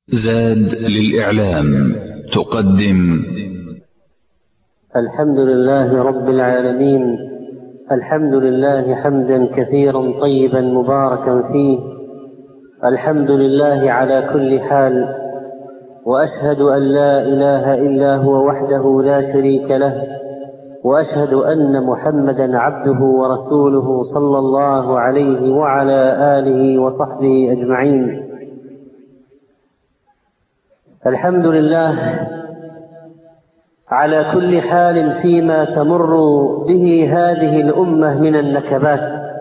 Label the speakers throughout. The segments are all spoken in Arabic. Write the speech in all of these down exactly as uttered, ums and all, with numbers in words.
Speaker 1: زاد للإعلام تقدم
Speaker 2: الحمد لله رب العالمين. الحمد لله حمدا كثيرا طيبا مباركا فيه. الحمد لله على كل حال، وأشهد أن لا إله إلا هو وحده لا شريك له، وأشهد أن محمدا عبده ورسوله صلى الله عليه وعلى آله وصحبه أجمعين. الحمد لله على كل حال فيما تمر به هذه الأمة من النكبات.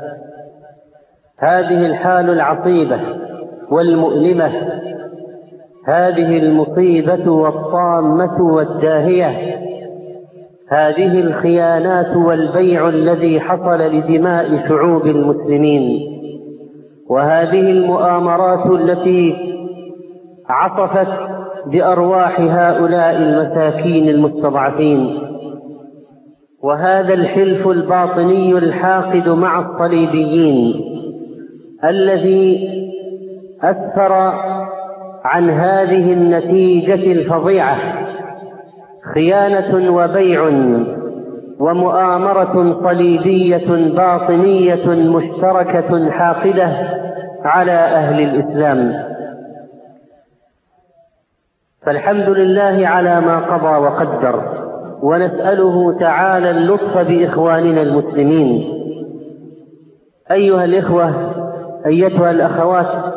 Speaker 2: هذه الحال العصيبة والمؤلمة، هذه المصيبة والطامة والداهية، هذه الخيانات والبيع الذي حصل لدماء شعوب المسلمين، وهذه المؤامرات التي عصفت بأرواح هؤلاء المساكين المستضعفين، وهذا الحلف الباطني الحاقد مع الصليبيين الذي أسفر عن هذه النتيجة الفظيعة: خيانة وبيع ومؤامرة صليبية باطنية مشتركة حاقدة على أهل الإسلام. فالحمد لله على ما قضى وقدر، ونسأله تعالى اللطف بإخواننا المسلمين. أيها الإخوة، أيتها الأخوات،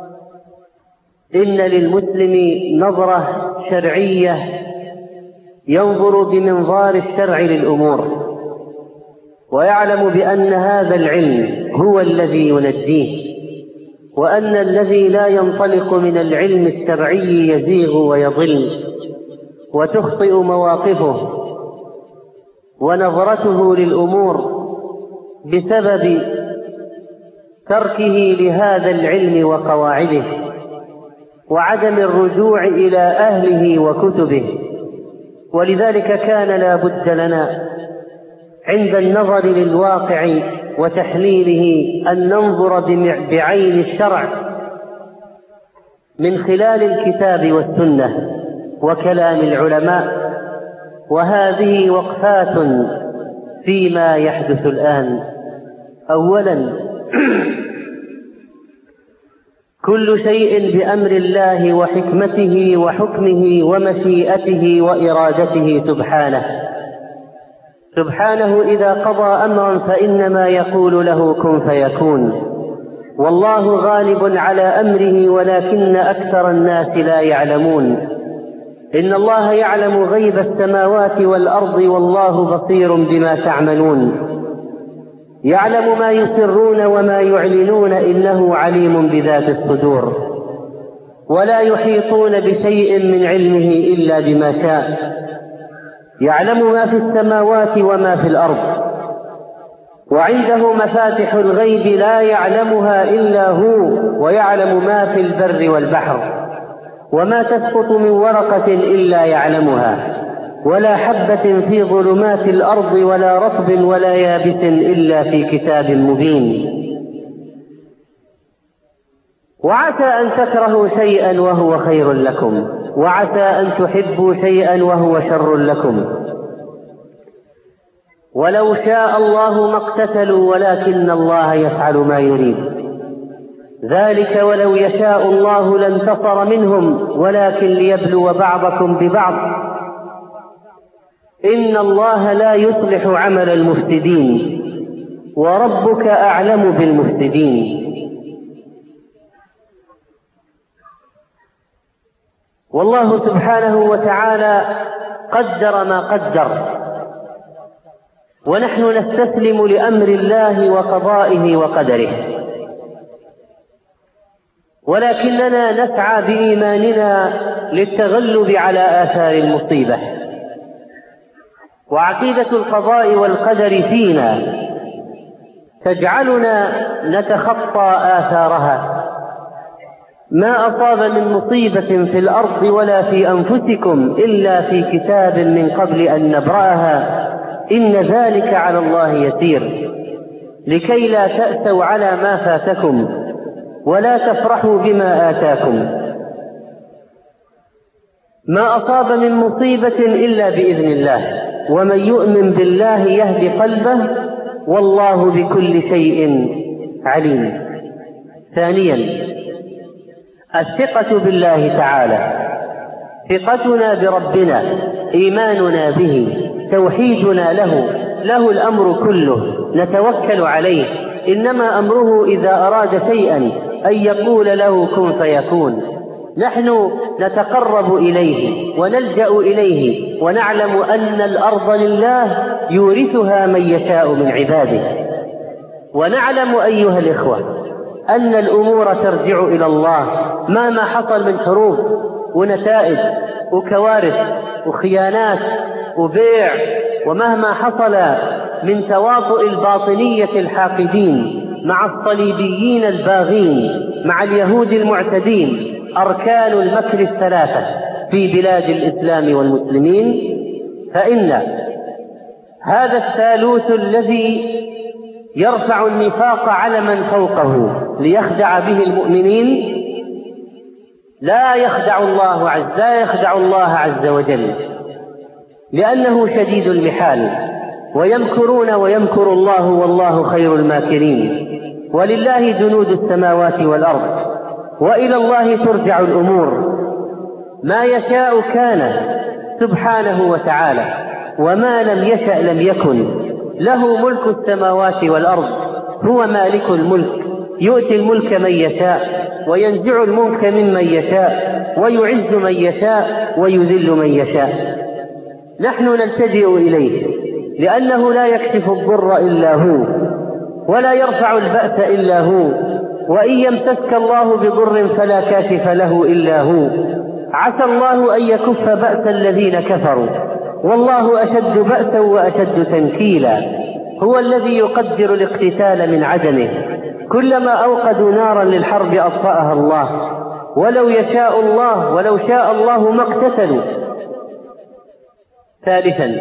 Speaker 2: إن للمسلم نظرة شرعية ينظر بمنظار الشرع للأمور، ويعلم بأن هذا العلم هو الذي ينجيه، وأن الذي لا ينطلق من العلم الشرعي يزيغ ويضل وتخطئ مواقفه ونظرته للأمور بسبب تركه لهذا العلم وقواعده، وعدم الرجوع إلى أهله وكتبه. ولذلك كان لا بد لنا عند النظر للواقع وتحليله أن ننظر بعين الشرع من خلال الكتاب والسنة وكلام العلماء. وهذه وقفات فيما يحدث الآن. أولا، كل شيء بأمر الله وحكمته وحكمه ومشيئته وإرادته سبحانه. سبحانه إذا قضى أمرا فإنما يقول له كن فيكون، والله غالب على أمره ولكن أكثر الناس لا يعلمون. إن الله يعلم غيب السماوات والأرض والله بصير بما تعملون. يعلم ما يسرون وما يعلنون إنه عليم بذات الصدور. ولا يحيطون بشيء من علمه إلا بما شاء. يعلم ما في السماوات وما في الأرض، وعنده مفاتح الغيب لا يعلمها إلا هو، ويعلم ما في البر والبحر، وما تسقط من ورقة إلا يعلمها، ولا حبة في ظلمات الأرض ولا رطب ولا يابس إلا في كتاب مبين. وعسى أن تكرهوا شيئا وهو خير لكم، وعسى أن تحبوا شيئا وهو شر لكم. ولو شاء الله ما اقتتلوا ولكن الله يفعل ما يريد. ذلك ولو يشاء الله لانتصر منهم ولكن ليبلو بعضكم ببعض. إن الله لا يصلح عمل المفسدين، وربك أعلم بالمفسدين. والله سبحانه وتعالى قدر ما قدر، ونحن نستسلم لأمر الله وقضائه وقدره، ولكننا نسعى بإيماننا للتغلب على آثار المصيبة. وعقيدة القضاء والقدر فينا تجعلنا نتخطى آثارها. ما أصاب من مصيبة في الأرض ولا في أنفسكم إلا في كتاب من قبل أن نبرأها إن ذلك على الله يسير، لكي لا تأسوا على ما فاتكم ولا تفرحوا بما آتاكم. ما أصاب من مصيبة إلا بإذن الله، ومن يؤمن بالله يهدي قلبه، والله بكل شيء عليم. ثانيا، الثقة بالله تعالى، ثقتنا بربنا، إيماننا به، توحيدنا له، له الأمر كله، نتوكل عليه، إنما أمره إذا أراد شيئا أن يقول له كن فيكون. نحن نتقرب إليه ونلجأ إليه، ونعلم أن الأرض لله يورثها من يشاء من عباده، ونعلم أيها الإخوة أن الأمور ترجع إلى الله، ما ما حصل من حروب ونتائج وكوارث وخيانات وبيع، ومهما حصل من تواطؤ الباطنية الحاقدين مع الصليبيين الباغين مع اليهود المعتدين، أركان المكر الثلاثة في بلاد الإسلام والمسلمين، فإن هذا الثالوث الذي يرفع النفاق على من فوقه ليخدع به المؤمنين لا يخدع الله عز لا يخدع الله عز وجل، لأنه شديد المحال، ويمكرون ويمكر الله والله خير الماكرين، ولله جنود السماوات والأرض، وإلى الله ترجع الأمور، ما يشاء كان سبحانه وتعالى، وما لم يشأ لم يكن، له ملك السماوات والأرض، هو مالك الملك، يؤتي الملك من يشاء وينزع الملك ممن يشاء، ويعز من يشاء ويذل من يشاء. نحن نلتجئ إليه لأنه لا يكشف الضر إلا هو، ولا يرفع البأس إلا هو، وإن يمسسك الله بضر فلا كاشف له إلا هو، عسى الله أن يكف بأس الذين كفروا، والله أشد بأسا وأشد تنكيلا، هو الذي يقدر الاقتتال من عدمه، كلما أوقدوا نارا للحرب أطفأها الله، ولو يشاء الله ولو شاء الله ما اقتتلوا. ثالثا،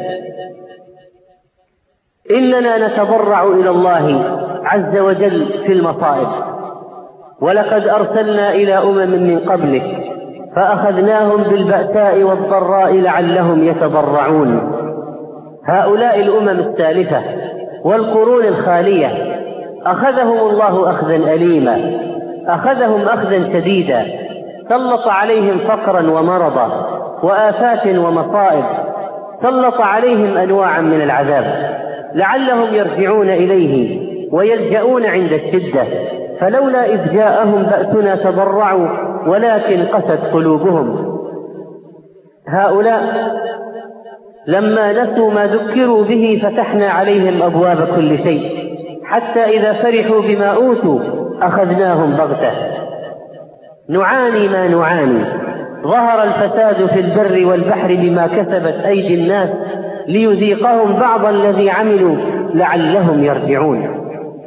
Speaker 2: إننا نتضرع إلى الله عز وجل في المصائب، ولقد أرسلنا إلى أمم من قبلك فأخذناهم بالبأساء والضراء لعلهم يتضرعون. هؤلاء الأمم السالفة والقرون الخالية أخذهم الله أخذا أليما، أخذهم أخذا شديدا، سلط عليهم فقرا ومرضا وآفات ومصائب، سلط عليهم أنواعا من العذاب لعلهم يرجعون إليه ويلجؤون عند الشدة، فلولا إذ جاءهم بأسنا تضرعوا ولكن قست قلوبهم. هؤلاء لما نسوا ما ذكروا به فتحنا عليهم أبواب كل شيء، حتى إذا فرحوا بما أوتوا أخذناهم بغتة. نعاني ما نعاني، ظهر الفساد في البر والبحر بما كسبت أيدي الناس ليذيقهم بعض الذي عملوا لعلهم يرجعون.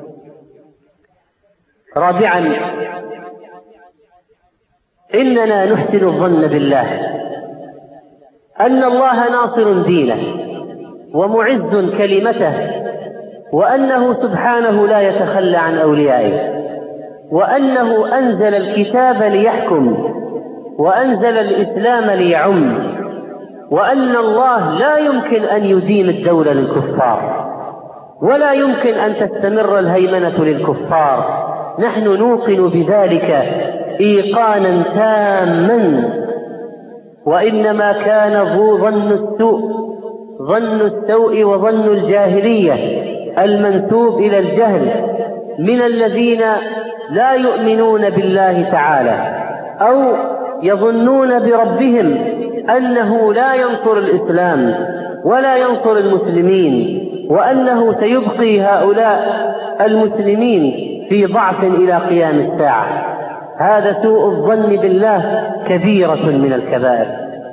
Speaker 2: رابعا، إننا نحسن الظن بالله أن الله ناصر دينه ومعز كلمته، وأنه سبحانه لا يتخلى عن أوليائه، وأنه أنزل الكتاب ليحكم، وأنزل الإسلام ليعم، وأن الله لا يمكن أن يديم الدولة للكفار، ولا يمكن أن تستمر الهيمنة للكفار. نحن نوقن بذلك إيقانا تاما، وإنما كان ذو ظن السوء ظن السوء وظن الجاهلية المنسوب إلى الجهل من الذين لا يؤمنون بالله تعالى أو يظنون بربهم أنه لا ينصر الإسلام ولا ينصر المسلمين، وأنه سيبقي هؤلاء المسلمين في ضعف إلى قيام الساعة. هذا سوء الظن بالله كبيرة من الكبائر.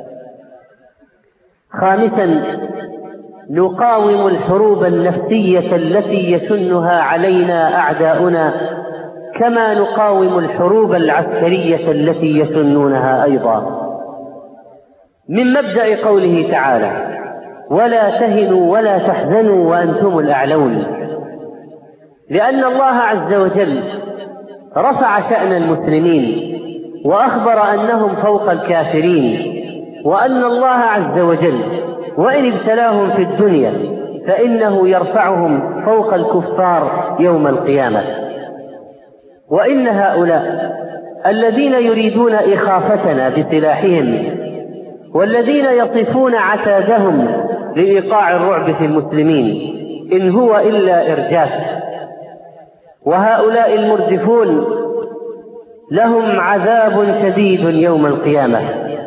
Speaker 2: خامسا، نقاوم الحروب النفسية التي يسنها علينا أعداؤنا، كما نقاوم الحروب العسكرية التي يسنونها أيضا، من مبدأ قوله تعالى: ولا تهنوا ولا تحزنوا وأنتم الأعلون، لأن الله عز وجل رفع شأن المسلمين وأخبر أنهم فوق الكافرين، وأن الله عز وجل وإن ابتلاهم في الدنيا فإنه يرفعهم فوق الكفار يوم القيامة. وإن هؤلاء الذين يريدون إخافتنا بسلاحهم والذين يصفون عتادهم لإيقاع الرعب في المسلمين إن هو إلا إرجاف. وهؤلاء المرجفون لهم عذاب شديد يوم القيامة.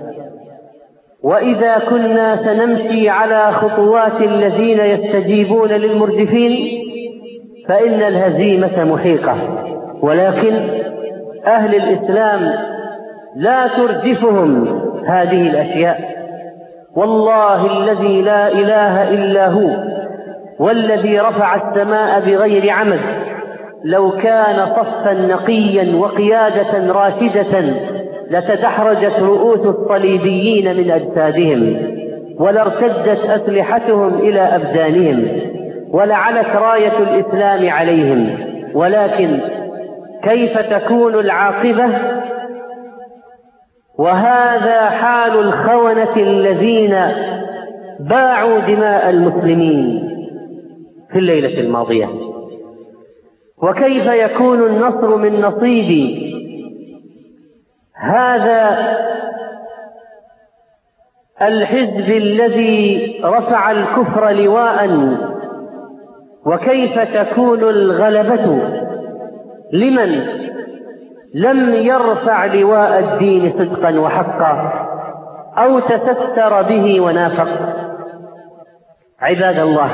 Speaker 2: وإذا كنا سنمشي على خطوات الذين يستجيبون للمرجفين فإن الهزيمة محيقة، ولكن أهل الإسلام لا ترجفهم هذه الأشياء. والله الذي لا إله إلا هو والذي رفع السماء بغير عمد لو كان صفا نقيا وقيادة راشدة لتدحرجت رؤوس الصليبيين من أجسادهم ولارتدت أسلحتهم إلى أبدانهم ولعلت راية الإسلام عليهم. ولكن كيف تكون العاقبة وهذا حال الخونة الذين باعوا دماء المسلمين في الليلة الماضية؟ وكيف يكون النصر من نصيب هذا الحزب الذي رفع الكفر لواء؟ وكيف تكون الغلبة لمن لم يرفع لواء الدين صدقا وحقا أو تستر به ونافق؟ عباد الله،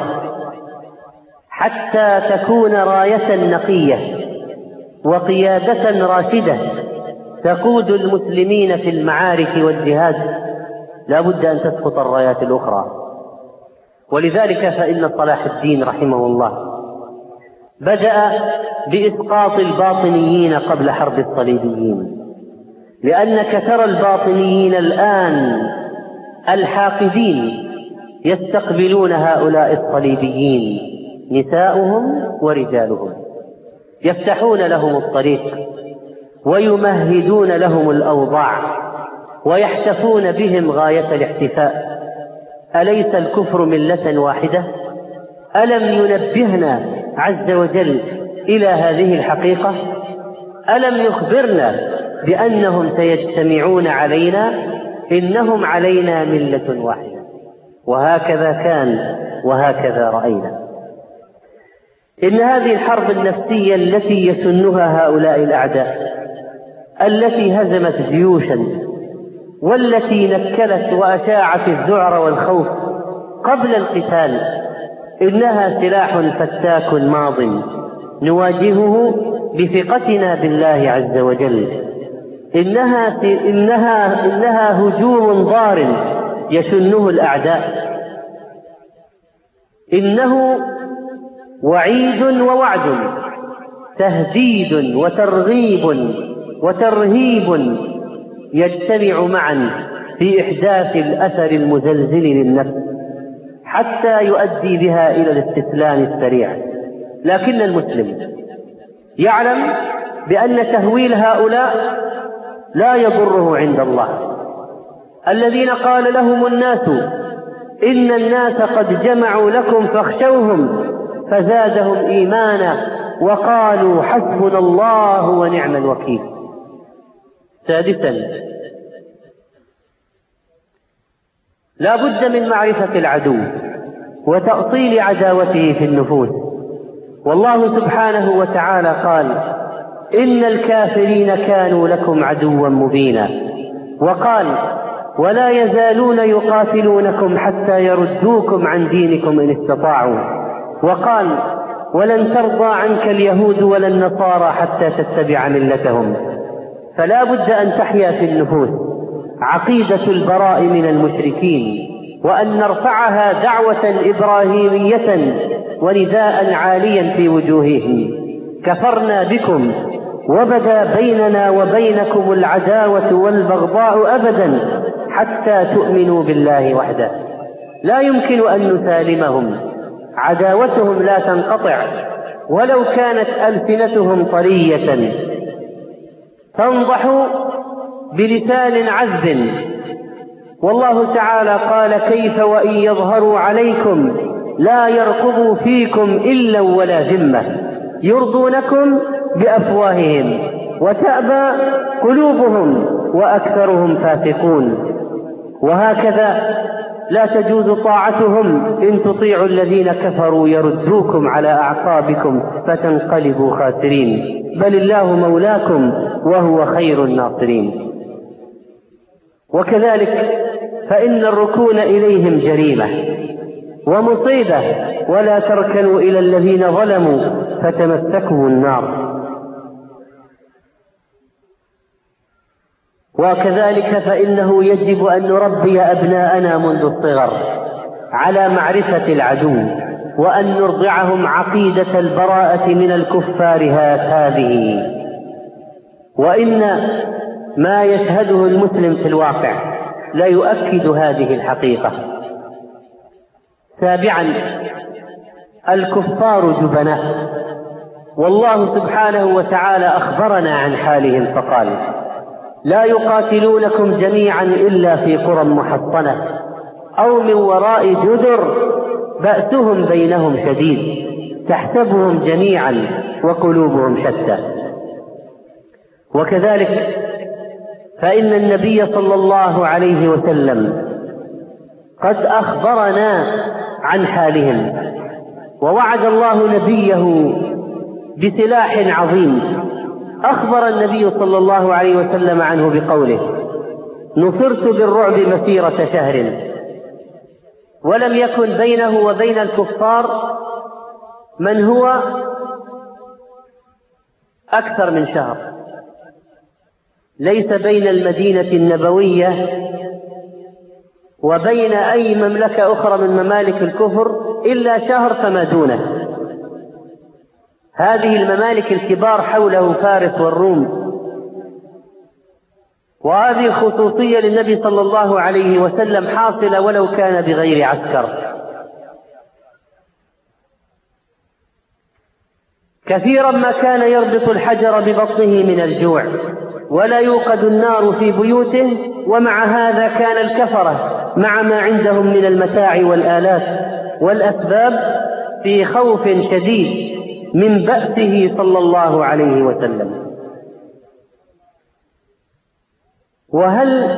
Speaker 2: حتى تكون راية نقية وقيادة راشدة تقود المسلمين في المعارك والجهاد لا بد أن تسقط الرايات الأخرى. ولذلك فإن صلاح الدين رحمه الله بدأ بإسقاط الباطنيين قبل حرب الصليبيين، لأنك ترى الباطنيين الآن الحاقدين يستقبلون هؤلاء الصليبيين نساؤهم ورجالهم، يفتحون لهم الطريق ويمهدون لهم الأوضاع ويحتفون بهم غاية الاحتفاء. أليس الكفر ملة واحدة؟ ألم ينبهنا عز وجل إلى هذه الحقيقة؟ ألم يخبرنا بأنهم سيجتمعون علينا؟ إنهم علينا ملة واحدة. وهكذا كان وهكذا رأينا. إن هذه الحرب النفسية التي يسنها هؤلاء الأعداء التي هزمت جيوشا والتي نكلت وأشاعت الذعر والخوف قبل القتال، إنها سلاح فتاك ماض نواجهه بثقتنا بالله عز وجل. إنها, إنها, إنها هجوم ضار يشنه الأعداء. إنه وعيد ووعد، تهديد وترغيب وترهيب يجتمع معا في إحداث الأثر المزلزل للنفس حتى يؤدي بها إلى الاستسلام السريع. لكن المسلم يعلم بأن تهويل هؤلاء لا يضره عند الله، الذين قال لهم الناس إن الناس قد جمعوا لكم فاخشوهم فزادهم إيمانا وقالوا حسبنا الله ونعم الوكيل. سادسا، لا بد من معرفة العدو وتأصيل عداوته في النفوس. والله سبحانه وتعالى قال إن الكافرين كانوا لكم عدوا مبينا، وقال ولا يزالون يقاتلونكم حتى يردوكم عن دينكم إن استطاعوا، وقال ولن ترضى عنك اليهود ولا النصارى حتى تتبع ملتهم. فلا بد أن تحيا في النفوس عقيدة البراء من المشركين، وأن نرفعها دعوة إبراهيمية ونداء عاليا في وجوههم: كفرنا بكم وبدا بيننا وبينكم العداوة والبغضاء أبدا حتى تؤمنوا بالله وحده. لا يمكن أن نسالمهم، عداوتهم لا تنقطع ولو كانت ألسنتهم طرية تنضح بلسان عذب والله تعالى قال: كيف وإن يظهروا عليكم لا يرقبوا فيكم إلا ولا ذمة يرضونكم بأفواههم وتأبى قلوبهم وأكثرهم فاسقون. وهكذا لا تجوز طاعتهم إن تطيعوا الذين كفروا يردوكم على أعقابكم فتنقلبوا خاسرين، بل الله مولاكم وهو خير الناصرين. وكذلك فإن الركون إليهم جريمة ومصيبة، ولا تركنوا إلى الذين ظلموا فتمسكوا النار. وكذلك فإنه يجب أن نربي أبناءنا منذ الصغر على معرفة العدو، وأن نرضعهم عقيدة البراءة من الكفار هذه. وإن ما يشهده المسلم في الواقع لا يؤكد هذه الحقيقة. سابعا، الكفار جبناء، والله سبحانه وتعالى أخبرنا عن حالهم فقال: لا يقاتلونكم جميعا إلا في قرى محصنة أو من وراء جدر بأسهم بينهم شديد تحسبهم جميعا وقلوبهم شتى. وكذلك فإن النبي صلى الله عليه وسلم قد أخبرنا عن حالهم، ووعد الله نبيه بسلاح عظيم أخبر النبي صلى الله عليه وسلم عنه بقوله: نصرت بالرعب مسيرة شهر. ولم يكن بينه وبين الكفار من هو أكثر من شهر، ليس بين المدينة النبوية وبين أي مملكة أخرى من ممالك الكفر إلا شهر فما دونه. هذه الممالك الكبار حوله فارس والروم، وهذه الخصوصية للنبي صلى الله عليه وسلم حاصلة ولو كان بغير عسكر. كثيرا ما كان يربط الحجر ببطنه من الجوع ولا يوقد النار في بيوته، ومع هذا كان الكفرة مع ما عندهم من المتاع والآلات والأسباب في خوف شديد من بأسه صلى الله عليه وسلم. وهل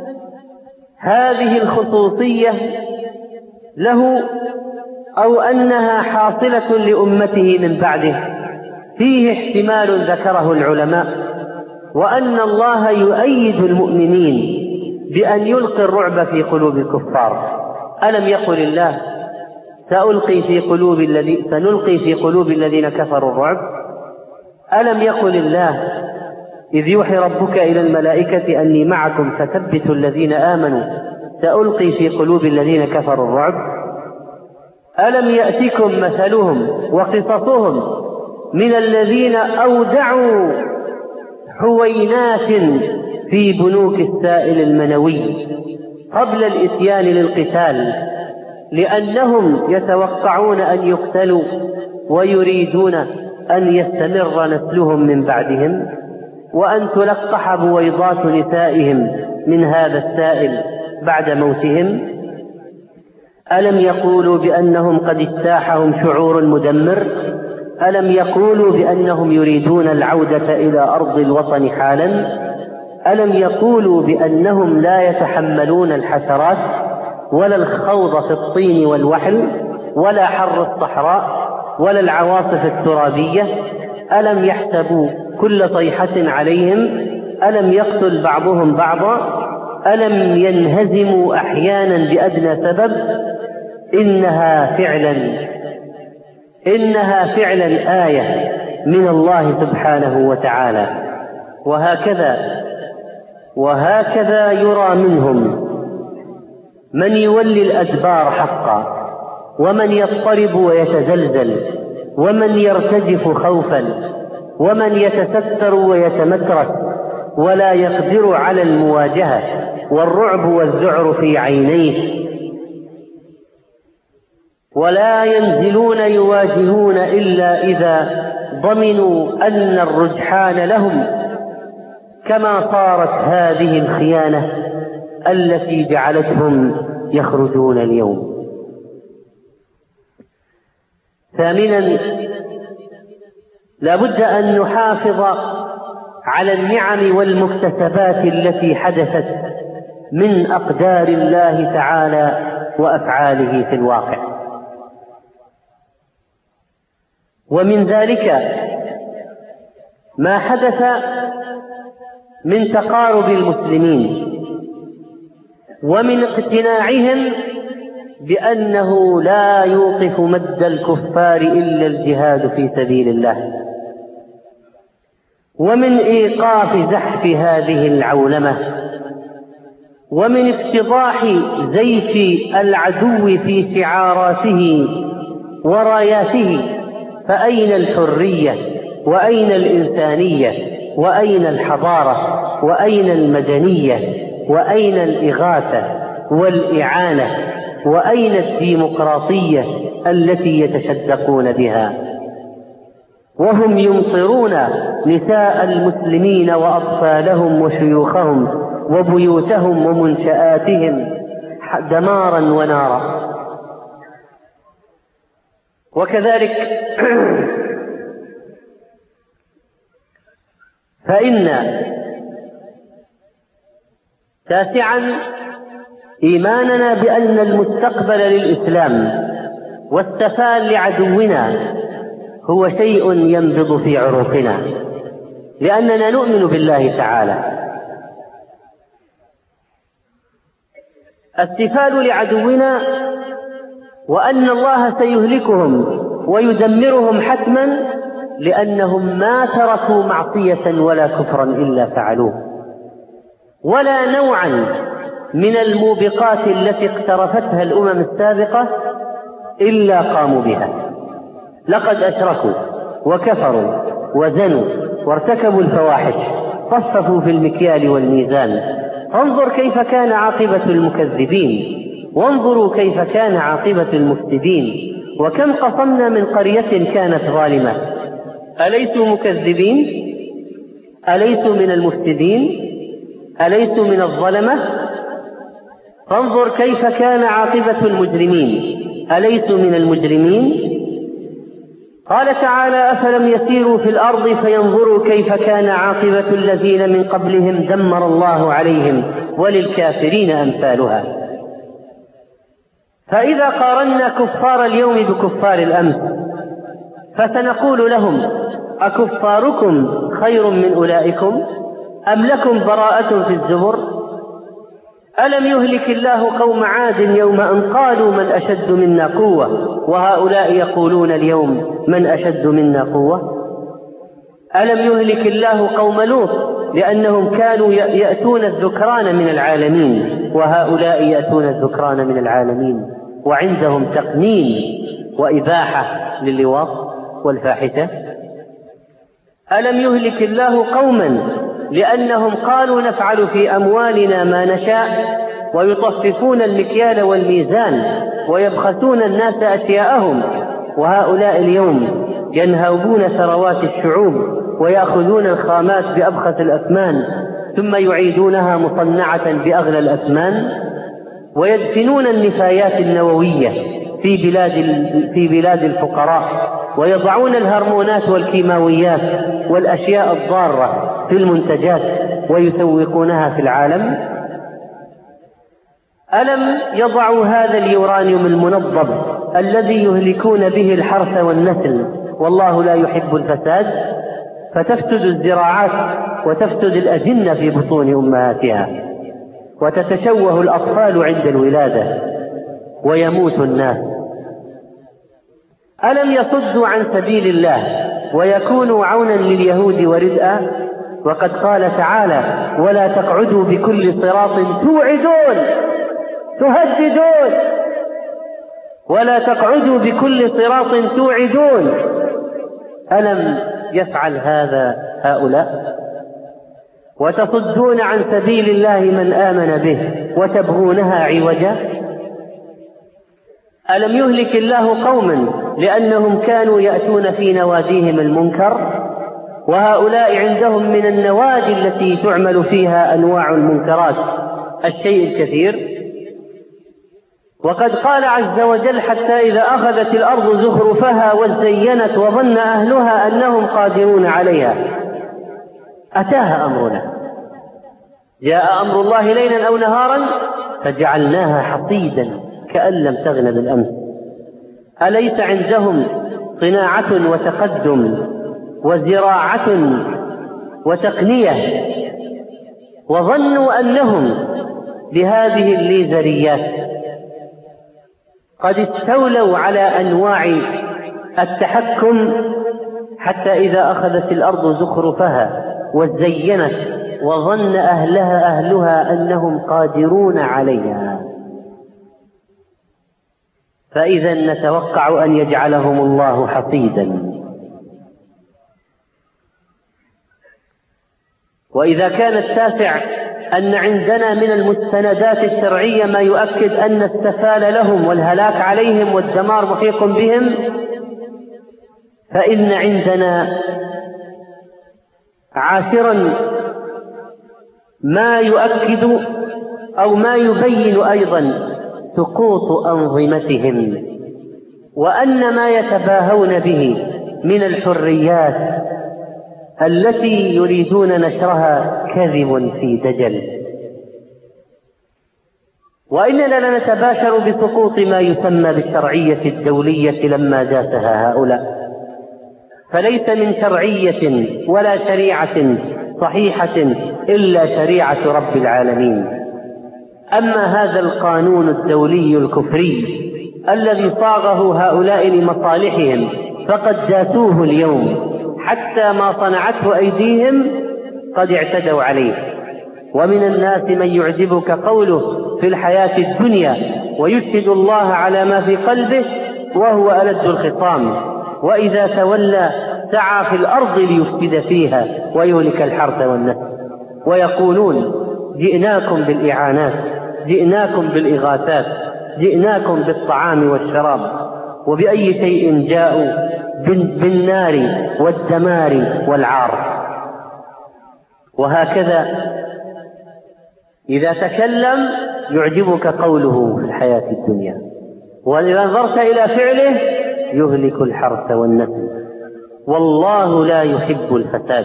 Speaker 2: هذه الخصوصية له أو أنها حاصلة لأمته من بعده؟ فيه احتمال ذكره العلماء، وأن الله يؤيد المؤمنين بأن يلقي الرعب في قلوب الكفار. ألم يقل الله: سألقي في قلوب الذين سنلقي في قلوب الذين كفروا الرعب؟ ألم يقل الله: إذ يوحي ربك إلى الملائكة أني معكم فثبتوا الذين آمنوا سألقي في قلوب الذين كفروا الرعب؟ ألم يأتكم مثلهم وقصصهم من الذين أودعوا حوينات في بنوك السائل المنوي قبل الإتيان للقتال، لأنهم يتوقعون أن يقتلوا ويريدون أن يستمر نسلهم من بعدهم، وأن تلقح بويضات نسائهم من هذا السائل بعد موتهم. ألم يقولوا بأنهم قد اجتاحهم شعور مدمر؟ ألم يقولوا بأنهم يريدون العودة إلى أرض الوطن حالا؟ ألم يقولوا بأنهم لا يتحملون الحشرات ولا الخوض في الطين والوحل ولا حر الصحراء ولا العواصف الترابية؟ ألم يحسبوا كل صيحة عليهم؟ ألم يقتل بعضهم بعضا؟ ألم ينهزموا أحيانا بأدنى سبب؟ إنها فعلا إنها فعلا آية من الله سبحانه وتعالى. وهكذا وهكذا يرى منهم من يولي الأدبار حقا، ومن يضطرب ويتزلزل، ومن يرتجف خوفا، ومن يتستر ويتمترس ولا يقدر على المواجهة، والرعب والذعر في عينيه، ولا ينزلون يواجهون إلا إذا ضمنوا أن الرجحان لهم، كما صارت هذه الخيانة التي جعلتهم يخرجون اليوم. ثامنا، لا بد أن نحافظ على النعم والمكتسبات التي حدثت من أقدار الله تعالى وأفعاله في الواقع. ومن ذلك ما حدث من تقارب المسلمين ومن اقتناعهم بأنه لا يوقف مد الكفار إلا الجهاد في سبيل الله، ومن إيقاف زحف هذه العولمة، ومن افتضاح زيف العدو في شعاراته وراياته. فأين الحرية؟ وأين الإنسانية؟ وأين الحضارة؟ وأين المدنية؟ وأين الإغاثة والإعانة؟ وأين الديمقراطية التي يتشدقون بها؟ وهم يمطرون نساء المسلمين وأطفالهم وشيوخهم وبيوتهم ومنشآتهم دمارا ونارا. وكذلك فإن تاسعا إيماننا بأن المستقبل للإسلام واستفال لعدونا هو شيء ينبض في عروقنا، لأننا نؤمن بالله تعالى. استفال لعدونا وأن الله سيهلكهم ويدمرهم حتما، لأنهم ما تركوا معصية ولا كفرا إلا فعلوه، ولا نوعا من الموبقات التي اقترفتها الأمم السابقة إلا قاموا بها. لقد أشركوا وكفروا وزنوا وارتكبوا الفواحش، طففوا في المكيال والميزان. انظر كيف كان عاقبة المكذبين، وانظروا كيف كان عاقبة المفسدين. وكم قصمنا من قرية كانت ظالمة. أليسوا مكذبين؟ أليسوا من المفسدين؟ أليسوا من الظلمة؟ فانظر كيف كان عاقبة المجرمين. أليسوا من المجرمين؟ قال تعالى: أفلم يسيروا في الأرض فينظروا كيف كان عاقبة الذين من قبلهم دمر الله عليهم وللكافرين أمثالها. فإذا قارنا كفار اليوم بكفار الأمس فسنقول لهم: أكفاركم خير من أولئكم أم لكم براءة في الزبر؟ ألم يهلك الله قوم عاد يوم أن قالوا من أشد منا قوة، وهؤلاء يقولون اليوم من أشد منا قوة؟ ألم يهلك الله قوم لوط لأنهم كانوا يأتون الذكران من العالمين، وهؤلاء يأتون الذكران من العالمين وعندهم تقنين وإباحة للواط والفاحشة؟ ألم يهلك الله قوما لأنهم قالوا نفعل في أموالنا ما نشاء، ويطففون المكيال والميزان ويبخسون الناس أشياءهم، وهؤلاء اليوم ينهبون ثروات الشعوب ويأخذون الخامات بأبخس الأثمان ثم يعيدونها مصنعة بأغلى الأثمان، ويدفنون النفايات النووية في بلاد في بلاد الفقراء، ويضعون الهرمونات والكيماويات والأشياء الضارة في المنتجات ويسوقونها في العالم. ألم يضعوا هذا اليورانيوم المنضب الذي يهلكون به الحرث والنسل، والله لا يحب الفساد، فتفسد الزراعات وتفسد الأجنة في بطون أمهاتها، وتتشوه الأطفال عند الولادة ويموت الناس. ألم يصدوا عن سبيل الله ويكونوا عونا لليهود وردءا؟ وقد قال تعالى: ولا تقعدوا بكل صراط توعدون تهددون ولا تقعدوا بكل صراط توعدون. ألم يفعل هذا هؤلاء؟ وتصدون عن سبيل الله من آمن به وتبغونها عوجا. ألم يهلك الله قوما لأنهم كانوا يأتون في نواديهم المنكر، وهؤلاء عندهم من النوادي التي تعمل فيها أنواع المنكرات الشيء الكثير. وقد قال عز وجل: حتى إذا أخذت الأرض زخرفها وزينت وظن أهلها أنهم قادرون عليها أتاها أمرنا، جاء أمر الله ليلا أو نهارا فجعلناها حصيدا كأن لم تغن بالأمس. أليس عندهم صناعة وتقدم وزراعة وتقنية، وظنوا أنهم بهذه الليزريات قد استولوا على أنواع التحكم، حتى إذا أخذت الأرض زخرفها وزينت وظن أهلها أهلها أنهم قادرون عليها. فإذا نتوقع أن يجعلهم الله حصيدا. وإذا كان التاسع أن عندنا من المستندات الشرعية ما يؤكد أن السفال لهم والهلاك عليهم والدمار محيق بهم، فإن عندنا عاشرا ما يؤكد أو ما يبين أيضا سقوط أنظمتهم، وأن ما يتباهون به من الحريات التي يريدون نشرها كذب في دجل. وإننا لنتباشر بسقوط ما يسمى بالشرعية الدولية لما داسها هؤلاء، فليس من شرعية ولا شريعة صحيحة إلا شريعة رب العالمين. أما هذا القانون الدولي الكفري الذي صاغه هؤلاء لمصالحهم فقد داسوه اليوم، حتى ما صنعته أيديهم قد اعتدوا عليه. ومن الناس من يعجبك قوله في الحياة الدنيا ويشهد الله على ما في قلبه وهو ألد الخصام، وإذا تولى سعى في الأرض ليفسد فيها ويهلك الحرث والنسل. ويقولون: جئناكم بالإعانات، جئناكم بالإغاثات، جئناكم بالطعام والشراب. وبأي شيء جاءوا؟ بالنار والدمار والعار. وهكذا إذا تكلم يعجبك قوله في الحياة الدنيا، وإذا نظرت إلى فعله يهلك الحرث والنسل، والله لا يحب الفساد.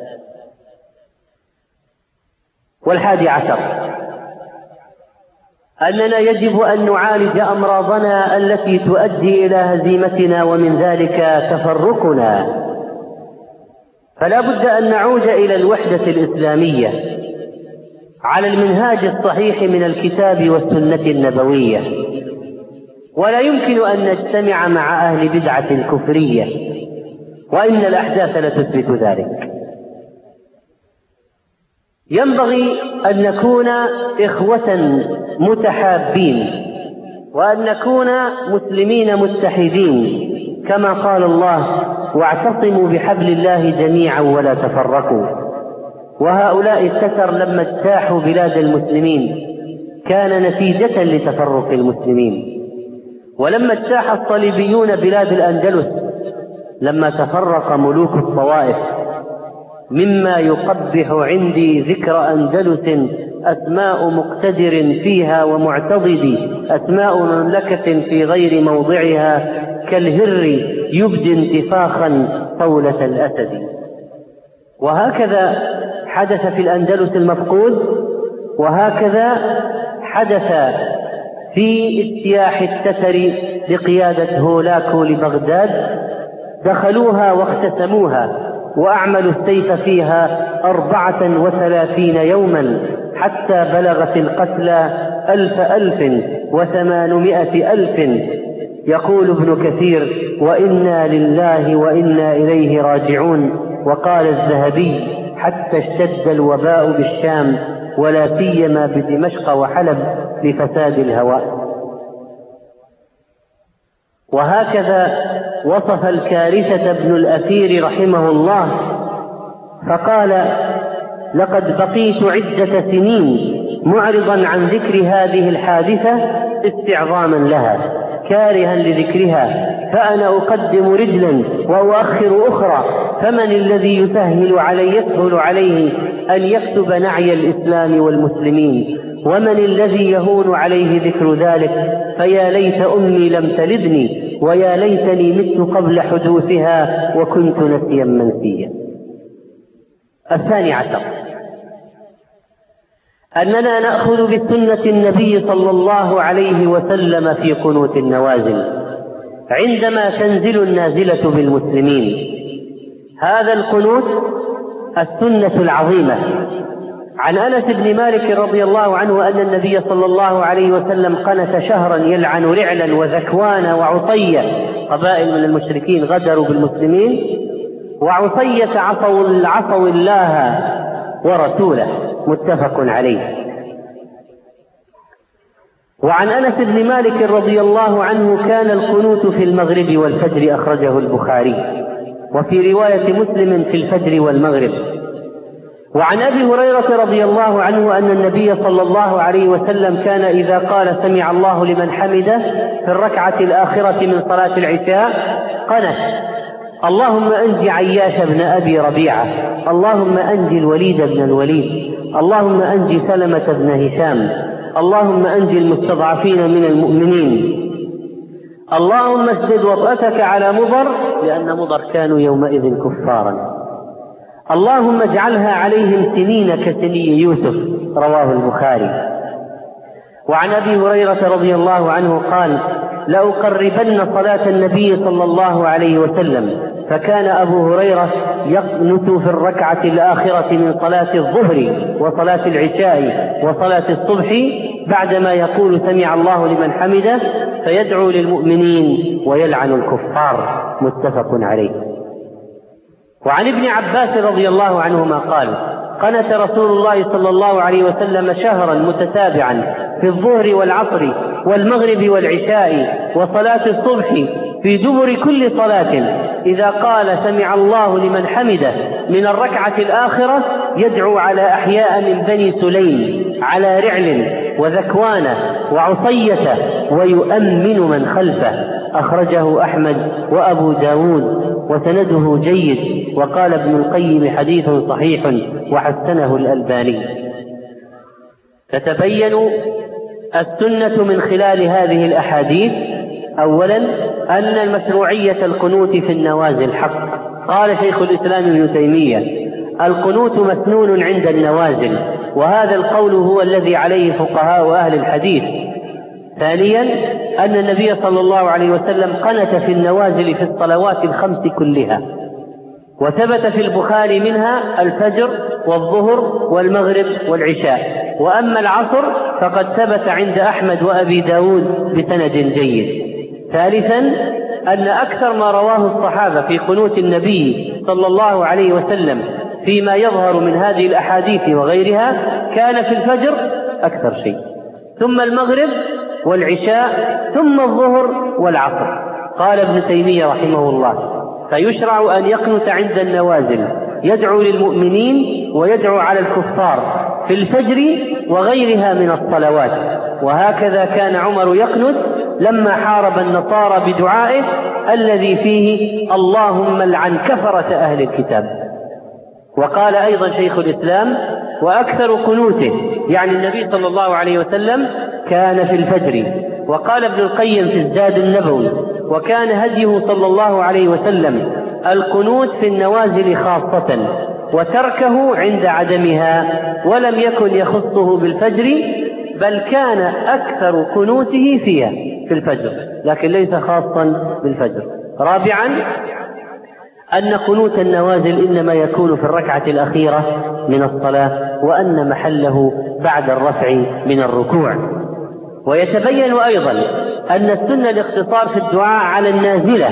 Speaker 2: والحادي عشر أننا يجب أن نعالج أمراضنا التي تؤدي إلى هزيمتنا، ومن ذلك تفرقنا. فلا بد أن نعود إلى الوحدة الإسلامية على المنهاج الصحيح من الكتاب والسنة النبوية، ولا يمكن أن نجتمع مع أهل بدعة كفرية، وإن الأحداث لتثبت ذلك. ينبغي أن نكون إخوة متحابين، وأن نكون مسلمين متحدين، كما قال الله: واعتصموا بحبل الله جميعا ولا تفرقوا. وهؤلاء التتر لما اجتاحوا بلاد المسلمين كان نتيجة لتفرق المسلمين. ولما اجتاح الصليبيون بلاد الأندلس لما تفرق ملوك الطوائف، مما يقبح عندي ذكر أندلس أسماء مقتدر فيها ومعتضد، أسماء مملكة في غير موضعها، كالهر يبدي انتفاخا صولة الأسد. وهكذا حدث في الأندلس المفقود، وهكذا حدث في اجتياح التتر بقيادة هولاكو لبغداد. دخلوها واقتسموها وأعملوا السيف فيها أربعة وثلاثين يوما، حتى بلغت القتلى ألف ألف وثمانمائة ألف. يقول ابن كثير: وإنا لله وإنا إليه راجعون. وقال الذهبي: حتى اشتد الوباء بالشام، ولا سيما بدمشق وحلب، لفساد الهواء. وهكذا وصف الكارثة ابن الأثير رحمه الله فقال: لقد بقيت عدة سنين معرضا عن ذكر هذه الحادثة استعظاما لها، كارها لذكرها، فأنا أقدم رجلا وأؤخر أخرى، فمن الذي يسهل علي يسهل عليه أن يكتب نعي الإسلام والمسلمين؟ ومن الذي يهون عليه ذكر ذلك؟ فيا ليت أمي لم تلدني ويا ليتني مت قبل حدوثها وكنت نسيا منسيا. الثاني عشر أننا نأخذ بسنة النبي صلى الله عليه وسلم في قنوت النوازل عندما تنزل النازلة بالمسلمين. هذا القنوت السنة العظيمة. عن أنس بن مالك رضي الله عنه أن النبي صلى الله عليه وسلم قنت شهرا يلعن رعلا وذكوان وعصية، قبائل من المشركين غدروا بالمسلمين، وعصية عصوا, عصوا الله ورسوله، متفق عليه. وعن أنس بن مالك رضي الله عنه كان القنوت في المغرب والفجر، أخرجه البخاري، وفي رواية مسلم في الفجر والمغرب. وعن أبي هريرة رضي الله عنه أن النبي صلى الله عليه وسلم كان إذا قال سمع الله لمن حمده في الركعة الآخرة من صلاة العشاء قنت: اللهم أنج عياش بن أبي ربيعة، اللهم أنج الوليد بن الوليد، اللهم أنج سلمة بن هشام، اللهم أنج المستضعفين من المؤمنين، اللهم اشدد وطأتك على مضر، لأن مضر كانوا يومئذ كفارا، اللهم اجعلها عليهم سنين كسني يوسف، رواه البخاري. وعن أبي هريرة رضي الله عنه قال: لأقربن صلاة النبي صلى الله عليه وسلم، فكان أبو هريرة يقنت في الركعة الآخرة من صلاة الظهر وصلاة العشاء وصلاة الصبح بعدما يقول سمع الله لمن حمده، فيدعو للمؤمنين ويلعن الكفار، متفق عليه. وعن ابن عباس رضي الله عنهما قال: قنت رسول الله صلى الله عليه وسلم شهرا متتابعا في الظهر والعصر والمغرب والعشاء وصلاة الصبح في دبر كل صلاة إذا قال سمع الله لمن حمده من الركعة الآخرة يدعو على أحياء من بني سليم، على رعل وذكوان وعصية، ويؤمن من خلفه، أخرجه أحمد وأبو داود وسنده جيد، وقال ابن القيم حديث صحيح وحسنه الألباني. تتبين السنة من خلال هذه الأحاديث: أولا أن المشروعية القنوت في النوازل حق. قال شيخ الإسلام ابن تيمية: القنوت مسنون عند النوازل، وهذا القول هو الذي عليه فقهاء أهل الحديث. ثانيا أن النبي صلى الله عليه وسلم قنت في النوازل في الصلوات الخمس كلها، وثبت في البخاري منها الفجر والظهر والمغرب والعشاء، وأما العصر فقد ثبت عند أحمد وأبي داود بسند جيد. ثالثا أن أكثر ما رواه الصحابة في قنوت النبي صلى الله عليه وسلم فيما يظهر من هذه الأحاديث وغيرها كان في الفجر أكثر شيء، ثم المغرب والعشاء، ثم الظهر والعصر. قال ابن تيمية رحمه الله: فيشرع أن يقنت عند النوازل، يدعو للمؤمنين ويدعو على الكفار في الفجر وغيرها من الصلوات. وهكذا كان عمر يقنت لما حارب النصارى بدعائه الذي فيه اللهم لعن كفرة أهل الكتاب. وقال أيضا شيخ الإسلام: وأكثر قنوته يعني النبي صلى الله عليه وسلم كان في الفجر. وقال ابن القيم في الزاد النبوي: وكان هديه صلى الله عليه وسلم القنوت في النوازل خاصة، وتركه عند عدمها، ولم يكن يخصه بالفجر، بل كان أكثر قنوته فيها في الفجر، لكن ليس خاصا بالفجر. رابعا أن قنوت النوازل إنما يكون في الركعة الأخيرة من الصلاة، وأن محله بعد الرفع من الركوع. ويتبين أيضا أن السنة الاقتصار في الدعاء على النازلة،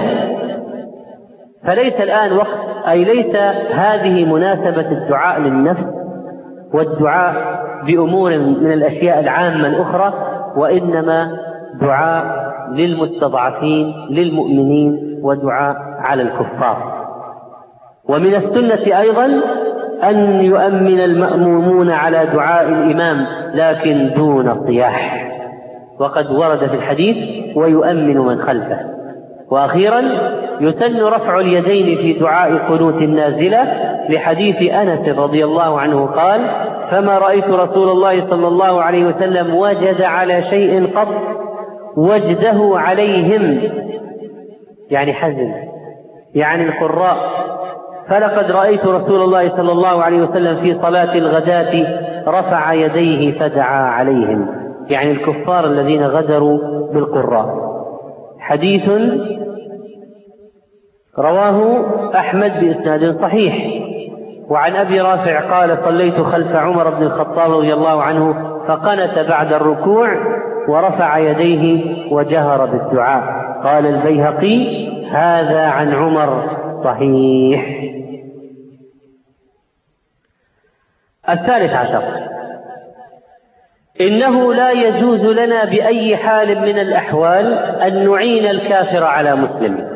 Speaker 2: فليس الآن وقت، أي ليس هذه مناسبة الدعاء للنفس والدعاء بأمور من الأشياء العامة الأخرى، وإنما دعاء للمستضعفين للمؤمنين ودعاء على الكفار. ومن السنة أيضا أن يؤمن المأمومون على دعاء الإمام لكن دون صياح، وقد ورد في الحديث: ويؤمن من خلفه. وأخيرا يسن رفع اليدين في دعاء قنوت النازلة لحديث أنس رضي الله عنه قال: فما رأيت رسول الله صلى الله عليه وسلم وجد على شيء قط وجده عليهم، يعني حزن، يعني القراء، فلقد رأيت رسول الله صلى الله عليه وسلم في صلاة الغداة رفع يديه فدعا عليهم، يعني الكفار الذين غدروا بالقراء. حديث رواه أحمد بإسناد صحيح. وعن أبي رافع قال: صليت خلف عمر بن الخطاب رضي الله عنه فقنت بعد الركوع ورفع يديه وجهر بالدعاء. قال البيهقي: هذا عن عمر صحيح. الثالث عشر: إنه لا يجوز لنا بأي حال من الأحوال أن نعين الكافر على مسلم،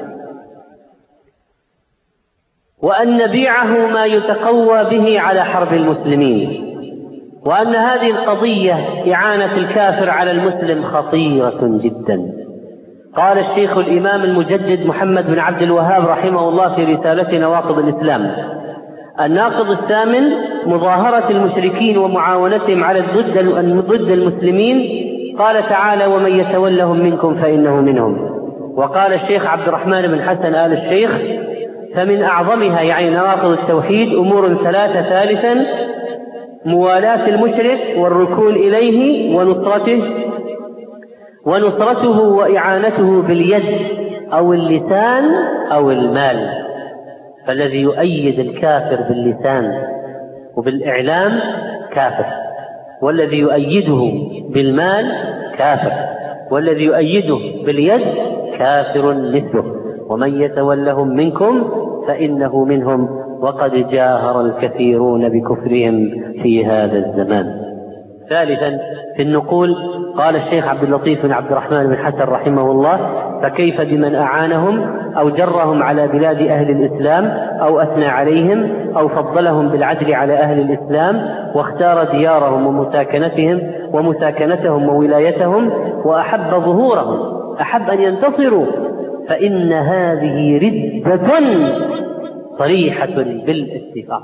Speaker 2: وأن نبيعه ما يتقوى به على حرب المسلمين، وأن هذه القضية إعانة الكافر على المسلم خطيرة جدا. قال الشيخ الإمام المجدد محمد بن عبد الوهاب رحمه الله في رسالة نواقض الإسلام: الناقض الثامن مظاهرة المشركين ومعاونتهم على ضد المسلمين. قال تعالى: ومن يتولهم منكم فإنه منهم. وقال الشيخ عبد الرحمن بن حسن آل الشيخ: فمن أعظمها، يعني نواقض التوحيد، أمور ثلاثة: ثالثا موالاة المشرك والركون إليه ونصرته ونصرته وإعانته باليد أو اللسان أو المال. فالذي يؤيد الكافر باللسان وبالإعلام كافر، والذي يؤيده بالمال كافر، والذي يؤيده باليد كافر مثله. ومن يتولهم منكم فإنه منهم، وقد جاهر الكثيرون بكفرهم في هذا الزمان. ثالثا في النقول، قال الشيخ عبد اللطيف بن عبد الرحمن بن حسن رحمه الله: فكيف بمن أعانهم أو جرهم على بلاد أهل الإسلام أو أثنى عليهم أو فضلهم بالعدل على أهل الإسلام واختار ديارهم ومساكنتهم ومساكنتهم وولايتهم وأحب ظهورهم، أحب أن ينتصروا، فإن هذه ردة صريحة بالاتفاق.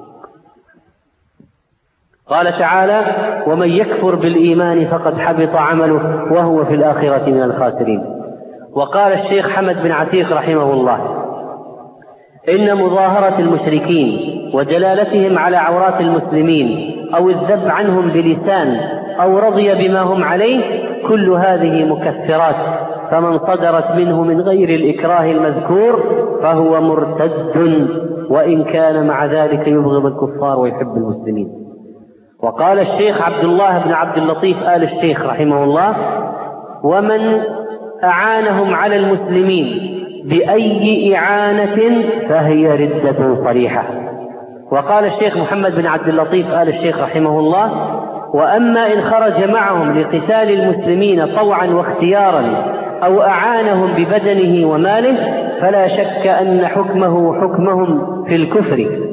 Speaker 2: قال تعالى: ومن يكفر بالإيمان فقد حبط عمله وهو في الآخرة من الخاسرين. وقال الشيخ حمد بن عتيق رحمه الله: إن مظاهرة المشركين ودلالتهم على عورات المسلمين أو الذب عنهم بلسان أو رضي بما هم عليه كل هذه مكفرات، فمن صدرت منه من غير الإكراه المذكور فهو مرتد، وإن كان مع ذلك يبغض الكفار ويحب المسلمين. وقال الشيخ عبد الله بن عبد اللطيف آل الشيخ رحمه الله: ومن أعانهم على المسلمين بأي إعانة فهي ردة صريحة. وقال الشيخ محمد بن عبد اللطيف آل الشيخ رحمه الله: وأما إن خرج معهم لقتال المسلمين طوعا واختيارا أو أعانهم ببدنه وماله فلا شك أن حكمه حكمهم في الكفر.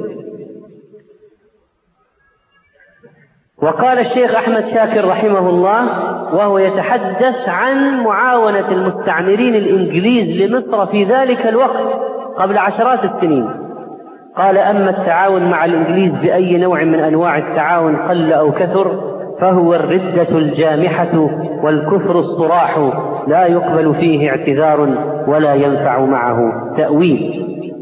Speaker 2: وقال الشيخ أحمد شاكر رحمه الله وهو يتحدث عن معاونة المستعمرين الإنجليز لمصر في ذلك الوقت قبل عشرات السنين، قال: أما التعاون مع الإنجليز بأي نوع من أنواع التعاون قل أو كثر فهو الردة الجامحة والكفر الصراح، لا يقبل فيه اعتذار ولا ينفع معه تأويل.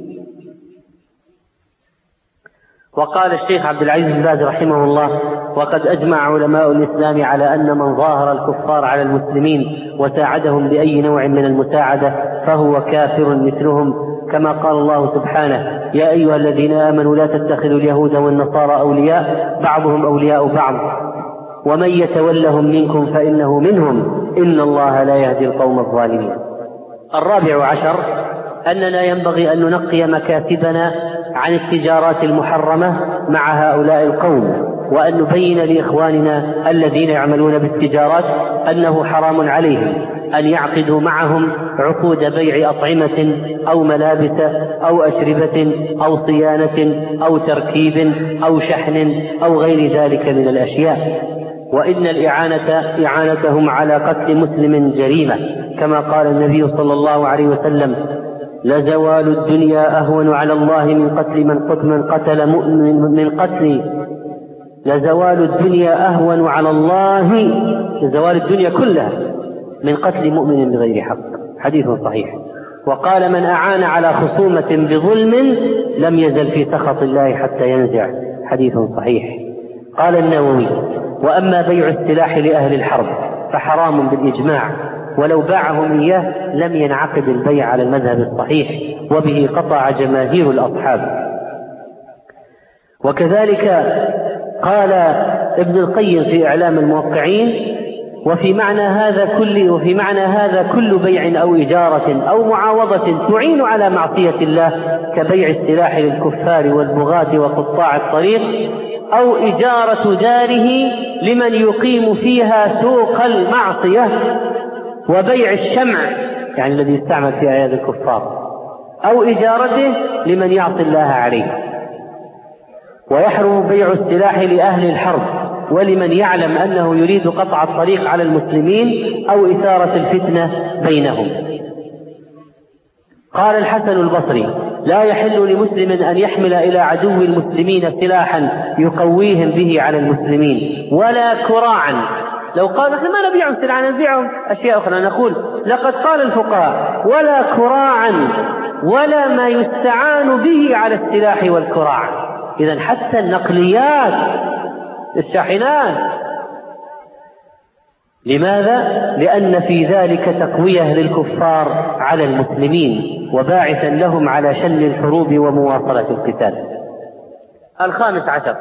Speaker 2: وقال الشيخ عبد العزيز بن باز رحمه الله: وقد أجمع علماء الإسلام على أن من ظاهر الكفار على المسلمين وساعدهم بأي نوع من المساعدة فهو كافر مثلهم، كما قال الله سبحانه: يا أيها الذين آمنوا لا تتخذوا اليهود والنصارى أولياء بعضهم أولياء بعض ومن يتولهم منكم فإنه منهم إن الله لا يهدي القوم الظالمين. الرابع عشر أننا ينبغي أن ننقي مكاسبنا عن التجارات المحرمة مع هؤلاء القوم، وأن نبين لإخواننا الذين يعملون بالتجارات أنه حرام عليهم أن يعقدوا معهم عقود بيع أطعمة أو ملابس أو أشربة أو صيانة أو تركيب أو شحن أو غير ذلك من الأشياء. وإن الإعانة إعانتهم على قتل مسلم جريمة، كما قال النبي صلى الله عليه وسلم: لزوال الدنيا أهون على الله من قتل من قتل من قتل مؤمن من قتل لزوال الدنيا أهون على الله لزوال الدنيا كلها من قتل مؤمن بغير حق. حديث صحيح. وقال من أعان على خصومة بظلم لم يزل في سخط الله حتى ينزع. حديث صحيح. قال النووي وأما بيع السلاح لأهل الحرب فحرام بالإجماع، ولو باعهم إياه لم ينعقد البيع على المذهب الصحيح، وبه قطع جماهير الأصحاب. وكذلك قال ابن القيم في إعلام الموقعين وفي معنى هذا كل وفي معنى هذا كل بيع أو إجارة أو معاوضة تعين على معصية الله كبيع السلاح للكفار والبغاة وقطاع الطريق، أو إجارة داره لمن يقيم فيها سوق المعصية، وبيع الشمع يعني الذي يستعمل في أعياد الكفار، أو إجارته لمن يعصي الله عليه. ويحرم بيع السلاح لأهل الحرب ولمن يعلم أنه يريد قطع الطريق على المسلمين أو إثارة الفتنة بينهم. قال الحسن البصري لا يحل لمسلم أن يحمل إلى عدو المسلمين سلاحا يقويهم به على المسلمين ولا كراعا. لو قال نحن ما نبيعهم سلاحا نبيعهم أشياء أخرى، نقول لقد قال الفقهاء ولا كراعا ولا ما يستعان به على السلاح والكراع. إذن حتى النقليات الشاحنات. لماذا؟ لأن في ذلك تقوية للكفار على المسلمين وباعثا لهم على شن الحروب ومواصلة القتال. الخامس عشر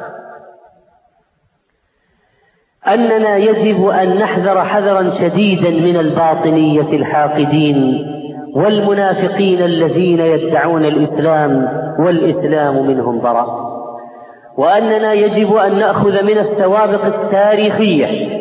Speaker 2: أننا يجب أن نحذر حذرا شديدا من الباطنية الحاقدين والمنافقين الذين يدعون الإسلام والإسلام منهم براء، وأننا يجب أن نأخذ من السوابق التاريخية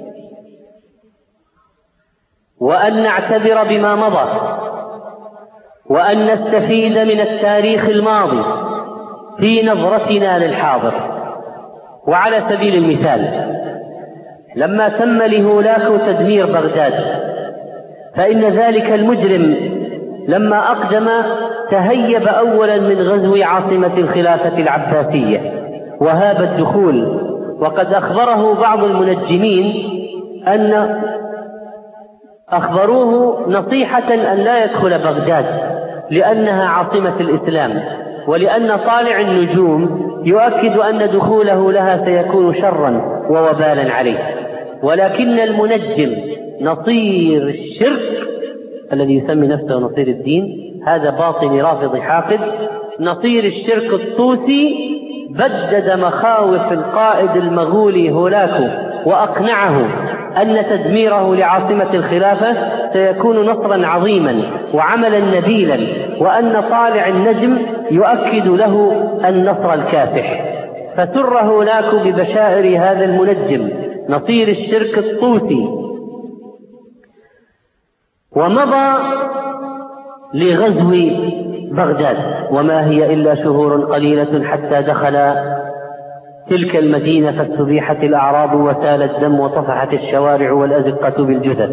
Speaker 2: وأن نعتبر بما مضى وأن نستفيد من التاريخ الماضي في نظرتنا للحاضر. وعلى سبيل المثال لما تم لهولاكو تدمير بغداد فإن ذلك المجرم لما أقدم تهيب أولا من غزو عاصمة الخلافة العباسية وهاب الدخول، وقد أخبره بعض المنجمين أن أخبروه نصيحة أن لا يدخل بغداد لأنها عاصمة الإسلام، ولأن طالع النجوم يؤكد أن دخوله لها سيكون شرا ووبالا عليه. ولكن المنجم نصير الشرك الذي يسمي نفسه نصير الدين، هذا باطني رافضي حاقد، نصير الشرك الطوسي بدد مخاوف القائد المغولي هولاكو وأقنعه أن تدميره لعاصمة الخلافة سيكون نصرا عظيما وعملا نبيلا، وأن طالع النجم يؤكد له النصر الكافح. فسر هولاكو ببشائر هذا المنجم نصير الشرك الطوسي، ومضى لغزو بغداد، وما هي إلا شهور قليلة حتى دخل تلك المدينة فاستبيحت الأعراض وسال الدم وطفحت الشوارع والأزقة بالجثث.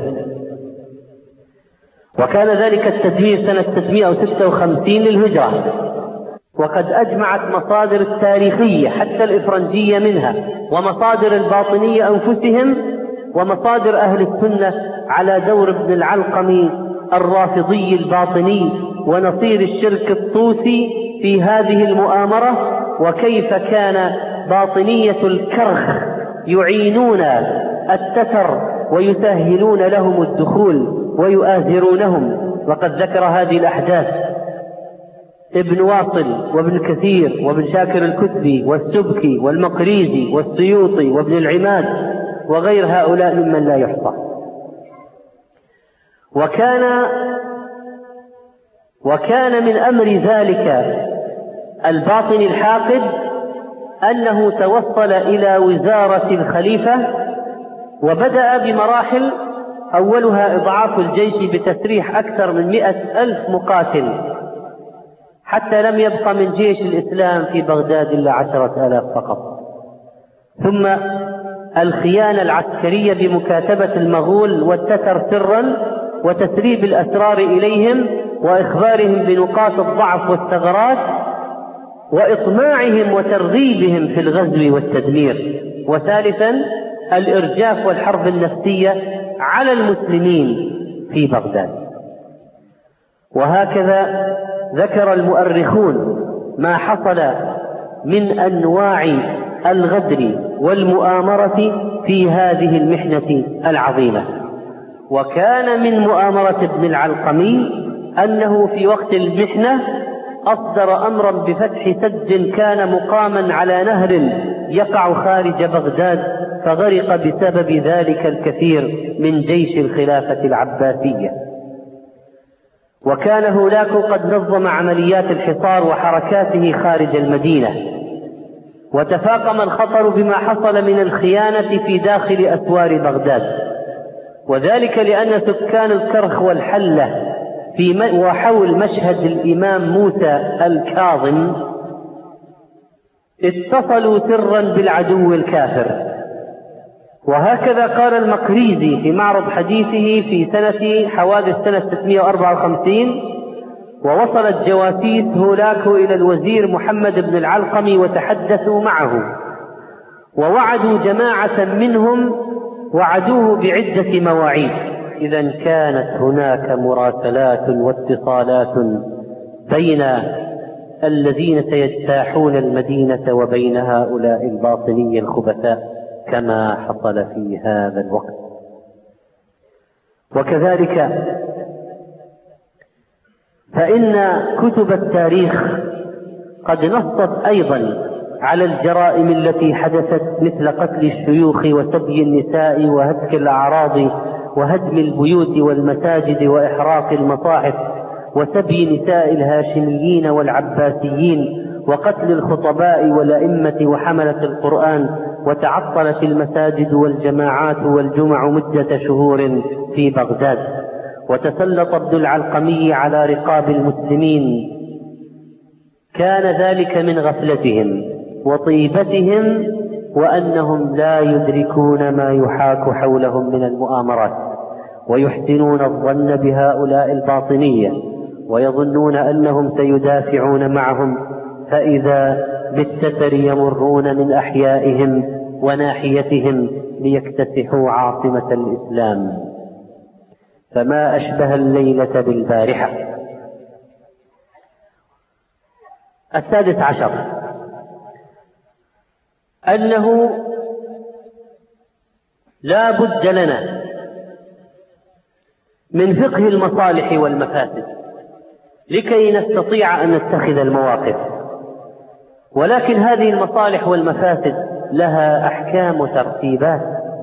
Speaker 2: وكان ذلك التدمير سنة ستمائة وستة وخمسين للهجرة، وقد أجمعت مصادر التاريخية حتى الإفرنجية منها ومصادر الباطنية أنفسهم ومصادر أهل السنة على دور ابن العلقمي الرافضي الباطني ونصير الشرك الطوسي في هذه المؤامرة، وكيف كان باطنية الكرخ يعينون التتر ويسهلون لهم الدخول ويؤازرونهم. وقد ذكر هذه الأحداث ابن واصل وابن كثير وابن شاكر الكتبي والسبكي والمقريزي والسيوطي وابن العماد وغير هؤلاء ممن لا يحصى. وكان وكان من أمر ذلك الباطن الحاقد أنه توصل إلى وزارة الخليفة وبدأ بمراحل، أولها إضعاف الجيش بتسريح أكثر من مئة ألف مقاتل حتى لم يبق من جيش الإسلام في بغداد إلا عشرة آلاف فقط، ثم الخيانة العسكرية بمكاتبة المغول والتتر سرا وتسريب الأسرار إليهم وإخبارهم بنقاط الضعف والثغرات وإطماعهم وترغيبهم في الغزو والتدمير. وثالثا الإرجاف والحرب النفسية على المسلمين في بغداد. وهكذا ذكر المؤرخون ما حصل من أنواع الغدر والمؤامرة في هذه المحنة العظيمة. وكان من مؤامرة ابن العلقمي أنه في وقت المحنة أصدر أمرا بفتح سد كان مقاما على نهر يقع خارج بغداد، فغرق بسبب ذلك الكثير من جيش الخلافة العباسية. وكان هولاكو قد نظم عمليات الحصار وحركاته خارج المدينة، وتفاقم الخطر بما حصل من الخيانة في داخل أسوار بغداد، وذلك لأن سكان الكرخ والحلة في وحول مشهد الإمام موسى الكاظم اتصلوا سرا بالعدو الكافر. وهكذا قال المقريزي في معرض حديثه في سنة حوادث سنة ستمائة وأربعة وخمسين: ووصلت جواسيس هولاكو إلى الوزير محمد بن العلقمي وتحدثوا معه، ووعدوا جماعة منهم وعدوه بعدة مواعيد. إذن كانت هناك مراسلات واتصالات بين الذين سيجتاحون المدينة وبين هؤلاء الباطني الخبثاء كما حصل في هذا الوقت. وكذلك فإن كتب التاريخ قد نصت أيضا على الجرائم التي حدثت، مثل قتل الشيوخ وسبي النساء وهتك الأعراض وهدم البيوت والمساجد وإحراق المصاحف وسبي نساء الهاشميين والعباسيين وقتل الخطباء والأئمة وحملة القرآن، وتعطلت المساجد والجماعات والجمع مدة شهور في بغداد. وتسلط ابن العلقمي على رقاب المسلمين، كان ذلك من غفلتهم وطيبتهم وأنهم لا يدركون ما يحاك حولهم من المؤامرات، ويحسنون الظن بهؤلاء الباطنية ويظنون أنهم سيدافعون معهم، فإذا بالتتر يمرون من أحيائهم وناحيتهم ليكتسحوا عاصمة الإسلام. فما أشبه الليلة بالبارحة. السادس عشر أنه لا بد لنا من فقه المصالح والمفاسد لكي نستطيع أن نتخذ المواقف، ولكن هذه المصالح والمفاسد لها أحكام وترتيبات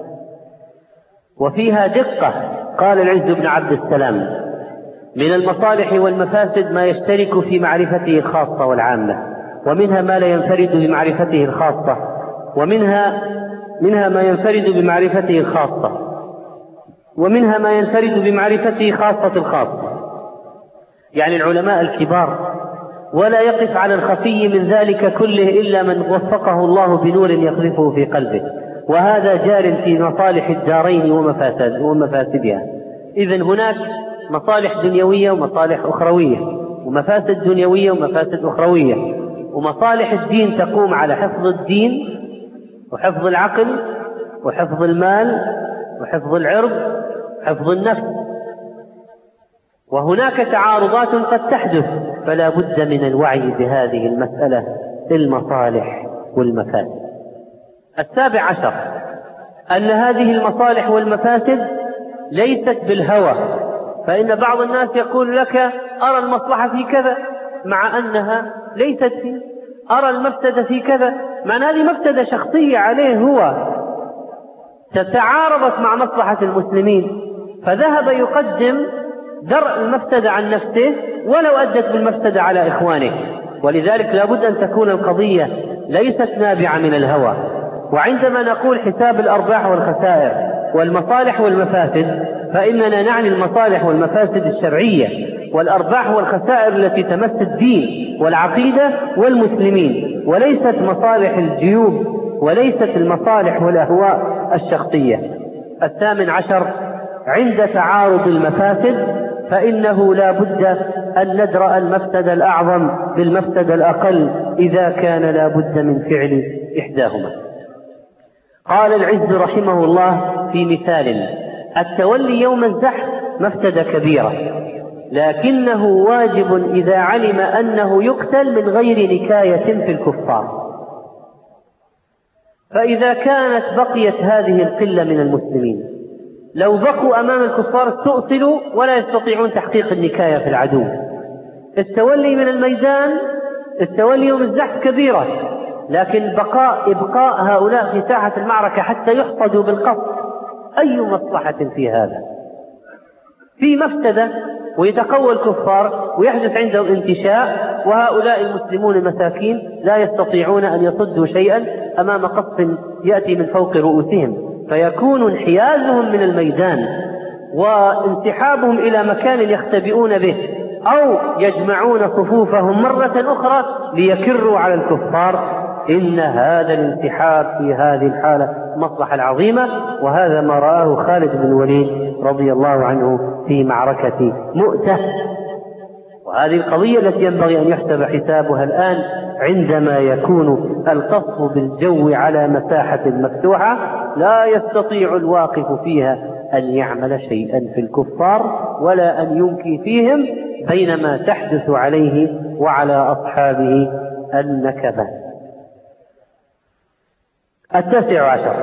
Speaker 2: وفيها دقة. قال العز بن عبد السلام: من المصالح والمفاسد ما يشترك في معرفته الخاصة والعامة، ومنها ما لا ينفرد بمعرفته الخاصة، ومنها منها ما ينفرد بمعرفته الخاصة، ومنها ما ينفرد بمعرفته خاصة الخاصة، يعني العلماء الكبار، ولا يقف على الخفي من ذلك كله إلا من وفقه الله بنور يقذفه في قلبه، وهذا جار في مصالح الدارين ومفاسد ومفاسدها. إذن هناك مصالح دنيوية ومصالح أخروية، ومفاسد دنيوية ومفاسد أخروية، ومصالح الدين تقوم على حفظ الدين وحفظ العقل وحفظ المال وحفظ العرض وحفظ النفس. وهناك تعارضات قد تحدث، فلا بد من الوعي بهذه المسألة، المصالح والمفاسد. السابع عشر أن هذه المصالح والمفاسد ليست بالهوى، فإن بعض الناس يقول لك أرى المصلحة في كذا مع أنها ليست فيه، أرى المفسدة في كذا مع أن هذه مفسدة شخصية عليه هو تتعارضت مع مصلحة المسلمين، فذهب يقدم درء المفسدة عن نفسه ولو أدت بالمفسدة على إخوانه. ولذلك لا بد أن تكون القضية ليست نابعة من الهوى. وعندما نقول حساب الأرباح والخسائر والمصالح والمفاسد، فإننا نعني المصالح والمفاسد الشرعية، والأرباح والخسائر التي تمس الدين والعقيدة والمسلمين، وليست مصالح الجيوب وليست المصالح والأهواء الشخصية. الثامن عشر عند تعارض المفاسد فإنه لا بد أن ندرأ المفسد الأعظم بالمفسد الأقل إذا كان لا بد من فعل إحداهما. قال العز رحمه الله في مثال: التولي يوم الزحف مفسدة كبيرة، لكنه واجب إذا علم أنه يقتل من غير نكاية في الكفار. فإذا كانت بقيت هذه القلة من المسلمين لو بقوا أمام الكفار استؤصلوا ولا يستطيعون تحقيق النكاية في العدو. التولي من الميدان، التولي يوم الزحف كبيرة، لكن بقاء إبقاء هؤلاء في ساحة المعركة حتى يحصدوا بالقصف أي مصلحة في هذا؟ في مفسدة ويتقوى الكفار ويحدث عندهم انتشاء، وهؤلاء المسلمون المساكين لا يستطيعون أن يصدوا شيئا أمام قصف يأتي من فوق رؤوسهم، فيكون انحيازهم من الميدان وانسحابهم إلى مكان يختبئون به أو يجمعون صفوفهم مرة أخرى ليكروا على الكفار. إن هذا الانسحاب في هذه الحالة مصلحة عظيمة، وهذا ما رآه خالد بن الوليد رضي الله عنه في معركة مؤتة. وهذه القضية التي ينبغي أن يحسب حسابها الآن عندما يكون القصف بالجو على مساحة مفتوحة لا يستطيع الواقف فيها أن يعمل شيئا في الكفار ولا أن ينكي فيهم، بينما تحدث عليه وعلى أصحابه النكبة. التاسع عشر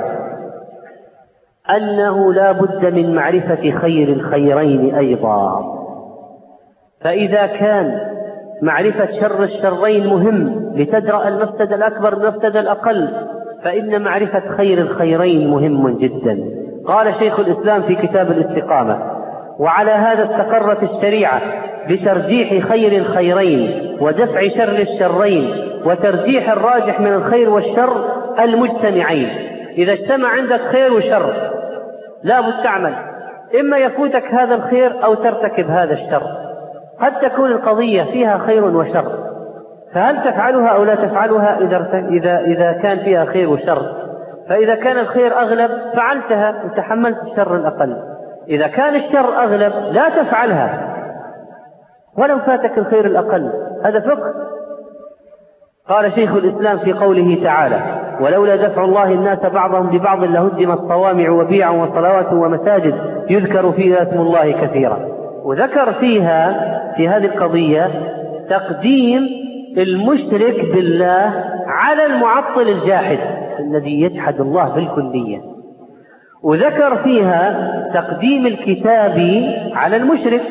Speaker 2: أنه لا بد من معرفة خير الخيرين أيضا. فإذا كان معرفة شر الشرين مهم لتدرأ المفسد الأكبر المفسد الأقل، فإن معرفة خير الخيرين مهم جدا. قال شيخ الإسلام في كتاب الاستقامة: وعلى هذا استقرت الشريعة بترجيح خير الخيرين ودفع شر الشرين وترجيح الراجح من الخير والشر المجتمعين. إذا اجتمع عندك خير وشر لا بد تعمل، إما يفوتك هذا الخير أو ترتكب هذا الشر. قد تكون القضية فيها خير وشر، فهل تفعلها أو لا تفعلها إذا, إذا كان فيها خير وشر؟ فإذا كان الخير أغلب فعلتها وتحملت الشر الأقل، إذا كان الشر أغلب لا تفعلها ولو فاتك الخير الأقل. هذا فقه. قال شيخ الإسلام في قوله تعالى: ولولا دفع الله الناس بعضهم ببعض لهدمت صوامع وبيع وصلوات ومساجد يذكر فيها اسم الله كثيرا. وذكر فيها في هذه القضية تقديم المشرك بالله على المعطل الجاحد الذي يجحد الله بالكلية، وذكر فيها تقديم الكتاب على المشرك،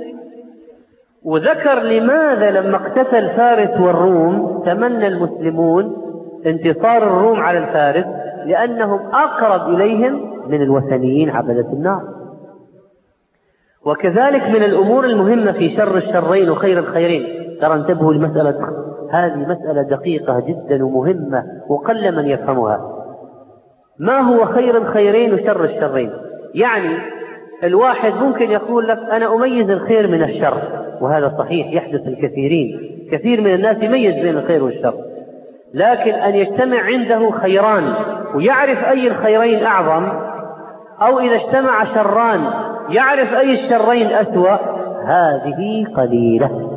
Speaker 2: وذكر لماذا لما اقتتل فارس والروم تمنى المسلمون انتصار الروم على الفارس، لأنهم أقرب إليهم من الوثنيين عبدة النار. وكذلك من الأمور المهمة في شر الشرين وخير الخيرين، ترى انتبهوا المسألة، هذه مسألة دقيقة جدا ومهمة وقل من يفهمها. ما هو خير الخيرين وشر الشرين؟ يعني الواحد ممكن يقول لك أنا أميز الخير من الشر، وهذا صحيح يحدث الكثيرين، كثير من الناس يميز بين الخير والشر، لكن أن يجتمع عنده خيران ويعرف أي الخيرين أعظم، أو إذا اجتمع شران يعرف أي الشرين أسوأ، هذه قليلة،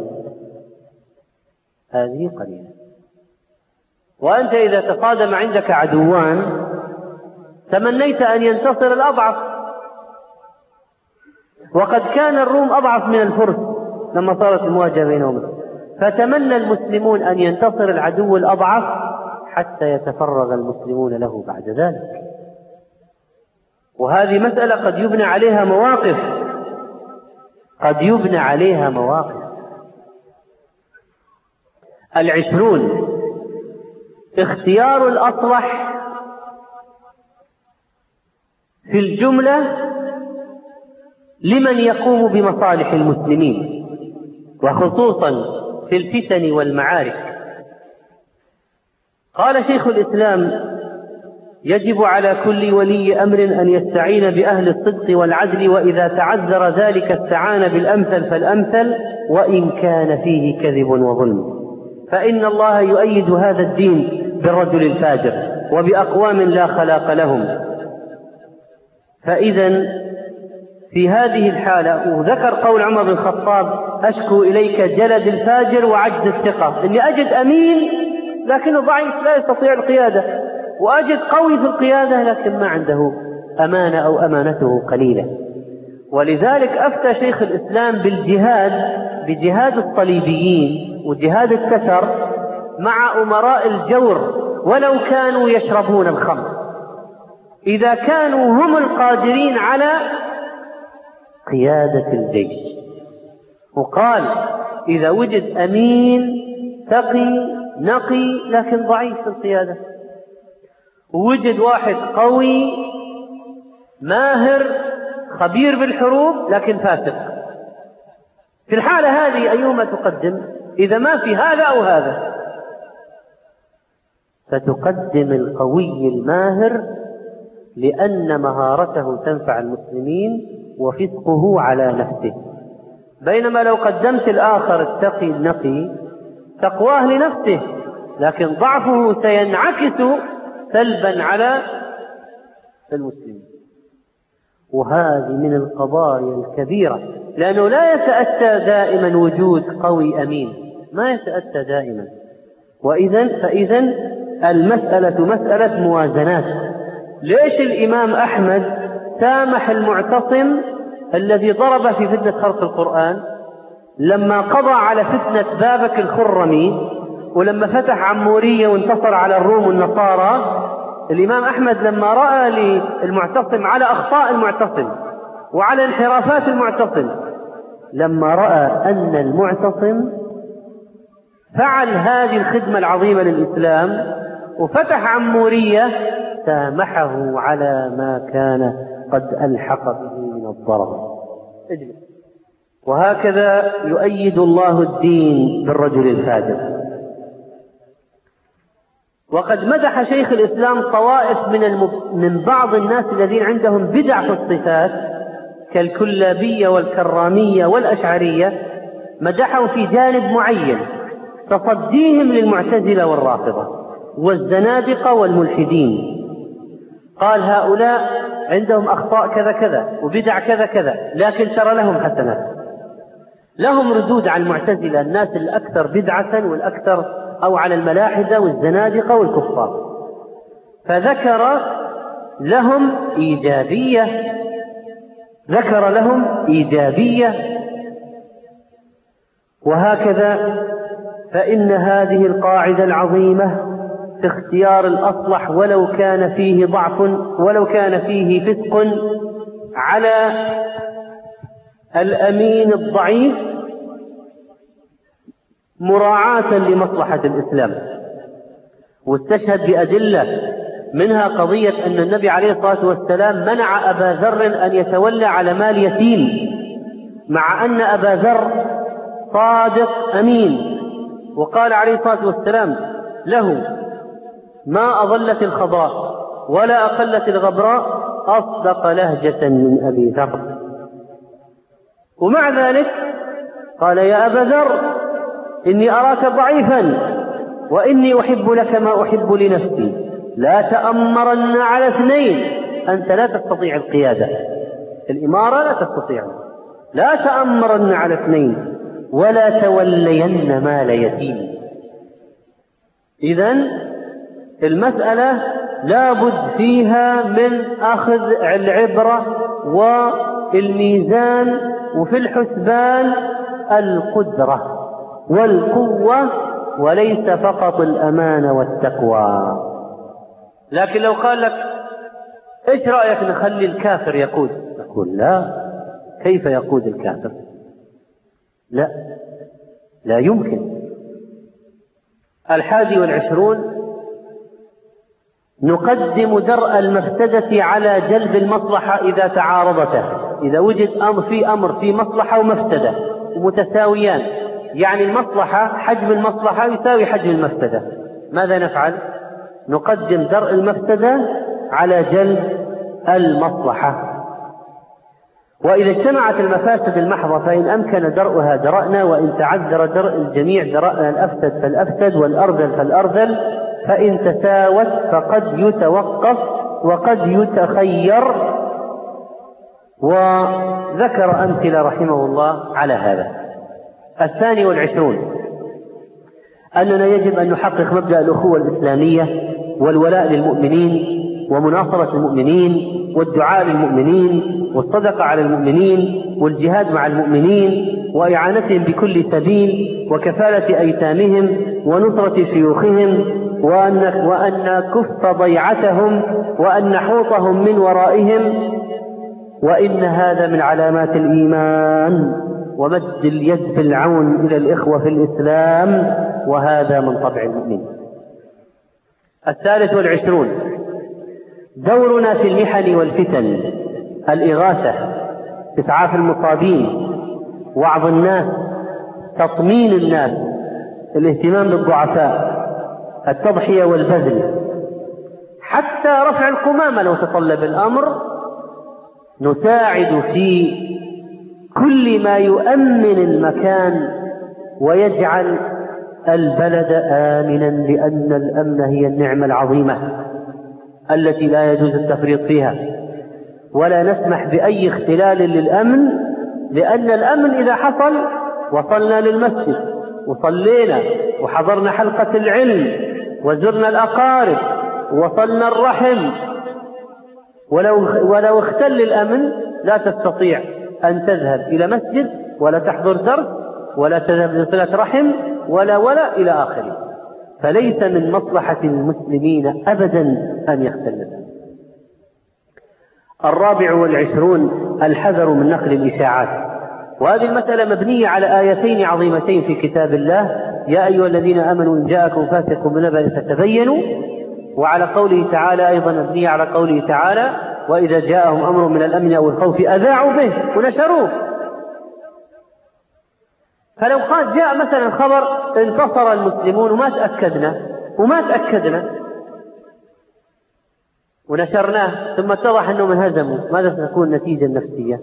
Speaker 2: هذه قليلة. وأنت إذا تصادم عندك عدوان تمنيت أن ينتصر الأضعف، وقد كان الروم أضعف من الفرس لما صارت المواجهة بينهم، فتمنى المسلمون أن ينتصر العدو الأضعف حتى يتفرغ المسلمون له بعد ذلك. وهذه مسألة قد يبنى عليها مواقف، قد يبنى عليها مواقف. العشرون: اختيار الأصلح في الجملة لمن يقوم بمصالح المسلمين، وخصوصا في الفتن والمعارك. قال شيخ الإسلام: يجب على كل ولي أمر أن يستعين بأهل الصدق والعدل، وإذا تعذر ذلك استعان بالأمثل فالأمثل وإن كان فيه كذب وظلم، فإن الله يؤيد هذا الدين بالرجل الفاجر وبأقوام لا خلاق لهم. فإذا في هذه الحالة. وذكر قول عمر بن الخطاب: أشكو إليك جلد الفاجر وعجز الثقة. إني أجد أمين لكنه ضعيف لا يستطيع القيادة، وأجد قوي في القيادة لكن ما عنده أمانة أو أمانته قليلة. ولذلك أفتى شيخ الإسلام بالجهاد، بجهاد الصليبيين وجهاد التتر مع أمراء الجور ولو كانوا يشربون الخمر، إذا كانوا هم القادرين على قيادة الجيش. وقال: إذا وجد أمين تقي نقي لكن ضعيف في القيادة، ووجد واحد قوي ماهر خبير بالحروب لكن فاسق، في الحالة هذه أيهما تقدم؟ إذا ما في هذا أو هذا فتقدم القوي الماهر، لأن مهارته تنفع المسلمين وفسقه على نفسه. بينما لو قدمت الآخر التقي النقي تقواه لنفسه لكن ضعفه سينعكس سلبا على المسلمين. وهذه من القضايا الكبيرة، لأنه لا يتأتى دائما وجود قوي أمين، ما يتأتى دائما. وإذن فإذا المسألة مسألة موازنات. ليش الإمام أحمد سامح المعتصم الذي ضرب في فتنة خلق القرآن لما قضى على فتنة بابك الخرمي، ولما فتح عمورية وانتصر على الروم والنصارى؟ الإمام أحمد لما رأى للمعتصم على أخطاء المعتصم وعلى انحرافات المعتصم، لما رأى أن المعتصم فعل هذه الخدمة العظيمة للإسلام وفتح عمورية، سامحه على ما كان قد ألحق به من الضرر. اجلس. وهكذا يؤيد الله الدين بالرجل الفاجر. وقد مدح شيخ الإسلام طوائف من, المب... من بعض الناس الذين عندهم بدع في الصفات كالكلابية والكرامية والأشعرية، مدحهم في جانب معين: تصديهم للمعتزلة والرافضة والزنادقة والملحدين. قال: هؤلاء عندهم أخطاء كذا كذا وبدع كذا كذا، لكن ترى لهم حسنات، لهم ردود على المعتزلة الناس الأكثر بدعة والأكثر، أو على الملاحدة والزنادقة والكفار، فذكر لهم إيجابية، ذكر لهم إيجابية. وهكذا فإن هذه القاعدة العظيمة في اختيار الأصلح ولو كان فيه ضعف ولو كان فيه فسق على الأمين الضعيف مراعاة لمصلحة الإسلام. واستشهد بأدلة، منها قضية أن النبي عليه الصلاة والسلام منع أبا ذر أن يتولى على مال يتيم، مع أن أبا ذر صادق أمين، وقال عليه الصلاة والسلام له: ما أضلت الخضراء ولا أقلت الغبراء أصدق لهجة من أبي ذر. ومع ذلك قال: يا أبا ذر إني أراك ضعيفا وإني أحب لك ما أحب لنفسي، لا تأمرن على اثنين، أنت لا تستطيع القيادة، الإمارة لا تستطيع، لا تأمرن على اثنين ولا تولين مال يتيم. إذن المسألة لابد فيها من أخذ العبرة والميزان، وفي الحسبان القدرة والقوة، وليس فقط الأمانة والتقوى. لكن لو قال لك: إيش رأيك نخلي الكافر يقود؟ نقول: لا، كيف يقود الكافر؟ لا، لا يمكن. الحادي والعشرون: نقدم درء المفسدة على جلب المصلحة إذا تعارضتا. إذا وجد أمر في أمر في مصلحة ومفسدة متساويان، يعني المصلحة حجم المصلحة يساوي حجم المفسدة، ماذا نفعل؟ نقدم درء المفسدة على جلب المصلحة. وإذا اجتمعت المفاسد المحضة فإن أمكن درءها درأنا، وإن تعذر درء الجميع درأنا الأفسد فالأفسد والأرذل فالأرذل، فإن تساوت فقد يتوقف وقد يتخير وذكر أمثلة رحمه الله على هذا. الثاني والعشرون أننا يجب أن نحقق مبدأ الأخوة الإسلامية والولاء للمؤمنين ومناصرة المؤمنين والدعاء للمؤمنين والصدقة على المؤمنين والجهاد مع المؤمنين وإعانتهم بكل سبيل وكفالة أيتامهم ونصرة شيوخهم وأن, وأن كف ضيعتهم وأن نحوطهم من ورائهم، وإن هذا من علامات الإيمان ومد اليد بالعون إلى الإخوة في الإسلام، وهذا من طبع المؤمن. الثالث والعشرون دورنا في المحن والفتن: الإغاثة، إسعاف المصابين، وعظ الناس، تطمين الناس، الاهتمام بالضعفاء، التضحية والبذل، حتى رفع القمامة لو تطلب الأمر. نساعد في كل ما يؤمن المكان ويجعل البلد آمنا، لأن الأمن هي النعمة العظيمة التي لا يجوز التفريط فيها، ولا نسمح بأي اختلال للأمن، لأن الأمن إذا حصل وصلنا للمسجد وصلينا وحضرنا حلقة العلم وزرنا الأقارب ووصلنا الرحم. ولو, ولو اختل الأمن لا تستطيع أن تذهب إلى مسجد ولا تحضر درس ولا تذهب لصلة رحم ولا ولا إلى آخره. فليس من مصلحة المسلمين أبدا أن يختل. الرابع والعشرون الحذر من نقل الإشاعات، وهذه المسألة مبنية على آيتين عظيمتين في كتاب الله: يا أيها الذين آمنوا إن جاءكم فاسق بنبأ فتبينوا، وعلى قوله تعالى أيضا مبنية على قوله تعالى: وإذا جاءهم أمر من الأمن أو الخوف أذاعوا به ونشروه. فلو قد جاء مثلا خبر انتصر المسلمون وما تأكدنا وما تأكدنا ونشرناه ثم اتضح أنهم انهزموا، ماذا ستكون النتيجة النفسية؟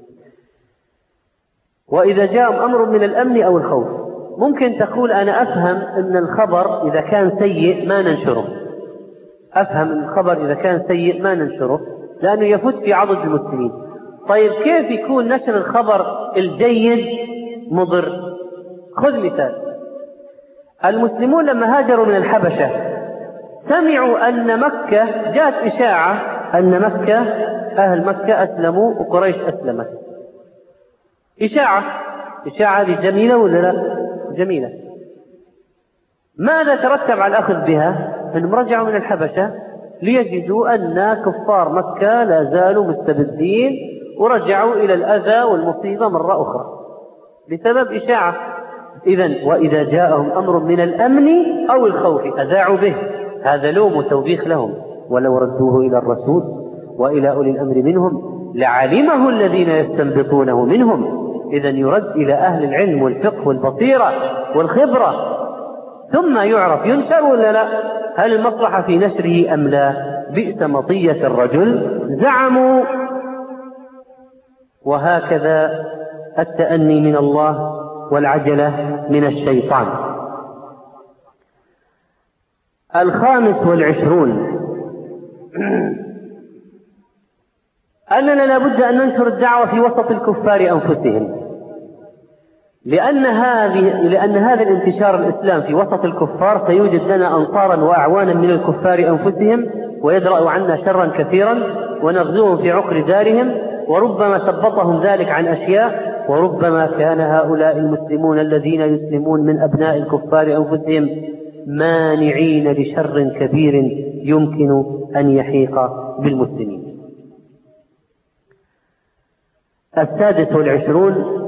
Speaker 2: وإذا جاء أمر من الأمن أو الخوف، ممكن تقول أنا أفهم أن الخبر إذا كان سيء ما ننشره، أفهم أن الخبر إذا كان سيء ما ننشره لأنه يفوت في عضد المسلمين. طيب كيف يكون نشر الخبر الجيد مضر؟ خذ مثال: المسلمون لما هاجروا من الحبشة سمعوا أن مكة، جاءت إشاعة أن مكة أهل مكة أسلموا وقريش أسلمت. إشاعة إشاعة هذه جميلة ولا لا؟ جميلة. ماذا ترتب على الأخذ بها؟ أنهم رجعوا من الحبشة ليجدوا أن كفار مكة لا زالوا مستبدين ورجعوا إلى الأذى والمصيبة مرة أخرى بسبب إشاعة. إذن وإذا جاءهم أمر من الأمن أو الخوف أذاعوا به، هذا لوم وتوبيخ لهم: ولو ردوه إلى الرسول وإلى أولي الأمر منهم لعلمه الذين يستنبطونه منهم. إذن يرد إلى أهل العلم والفقه والبصيرة والخبرة ثم يعرف ينشر ولا لا، هل المصلحة في نشره أم لا. بئس مطية الرجل زعموا. وهكذا التأني من الله والعجلة من الشيطان. الخامس والعشرون أننا لابد أن ننشر الدعوة في وسط الكفار أنفسهم، لأن هذه لأن هذا الانتشار الإسلام في وسط الكفار سيوجد لنا أنصارا وأعوانا من الكفار أنفسهم، ويدرأ عنا شرا كثيرا ونغزوهم في عقر دارهم، وربما ثبطهم ذلك عن أشياء، وربما كان هؤلاء المسلمون الذين يسلمون من أبناء الكفار أنفسهم مانعين لشر كبير يمكن أن يحيق بالمسلمين. السادس والعشرون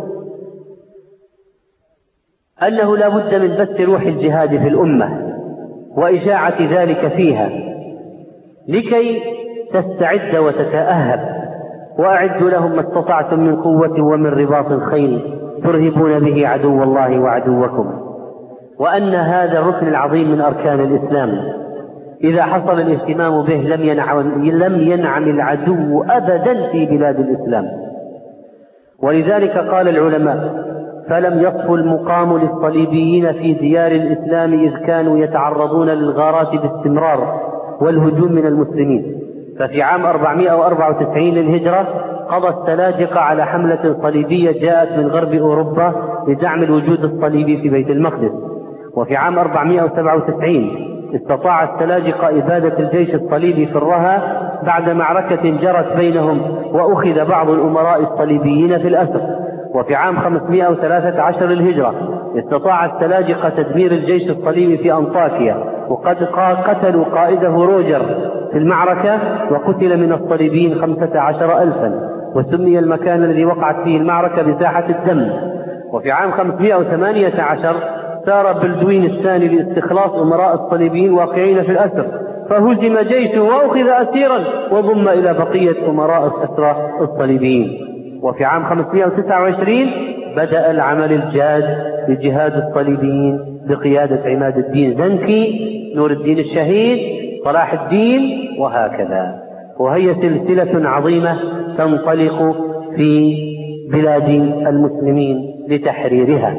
Speaker 2: أنه لا بد من بث روح الجهاد في الأمة وإشاعة ذلك فيها لكي تستعد وتتأهب. وأعدوا لهم ما استطعتم من قوة ومن رباط الخيل ترهبون به عدو الله وعدوكم. وأن هذا الركن العظيم من أركان الإسلام إذا حصل الاهتمام به لم ينعم, لم ينعم العدو أبدا في بلاد الإسلام. ولذلك قال العلماء: فلم يصف المقام للصليبيين في ديار الإسلام إذ كانوا يتعرضون للغارات باستمرار والهجوم من المسلمين. ففي عام أربعمائة وأربعة وتسعين للهجرة قضى السلاجقة على حملة صليبية جاءت من غرب أوروبا لدعم الوجود الصليبي في بيت المقدس. وفي عام أربعمائة وسبعة وتسعين استطاع السلاجقة إبادة الجيش الصليبي في الرها بعد معركة جرت بينهم، وأخذ بعض الأمراء الصليبيين في الأسر. وفي عام خمسمائة وثلاثة عشر للهجرة استطاع السلاجقة تدمير الجيش الصليبي في أنطاكيا، وقد قتلوا قائده روجر في المعركة، وقتل من الصليبيين خمسة عشر ألفا، وسمي المكان الذي وقعت فيه المعركة بساحة الدم. وفي عام خمسمائة وثمانية عشر سار بلدوين الثاني لاستخلاص أمراء الصليبيين واقعين في الأسر، فهزم جيشه وأخذ أسيرا وضم إلى بقية أمراء الأسرى الصليبيين. وفي عام خمسمائة وتسعة وعشرين بدأ العمل الجاد لجهاد الصليبيين بقيادة عماد الدين زنكي، نور الدين الشهيد، صلاح الدين، وهكذا. وهي سلسلة عظيمة تنطلق في بلاد المسلمين لتحريرها.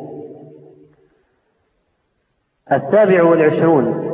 Speaker 2: السابع والعشرون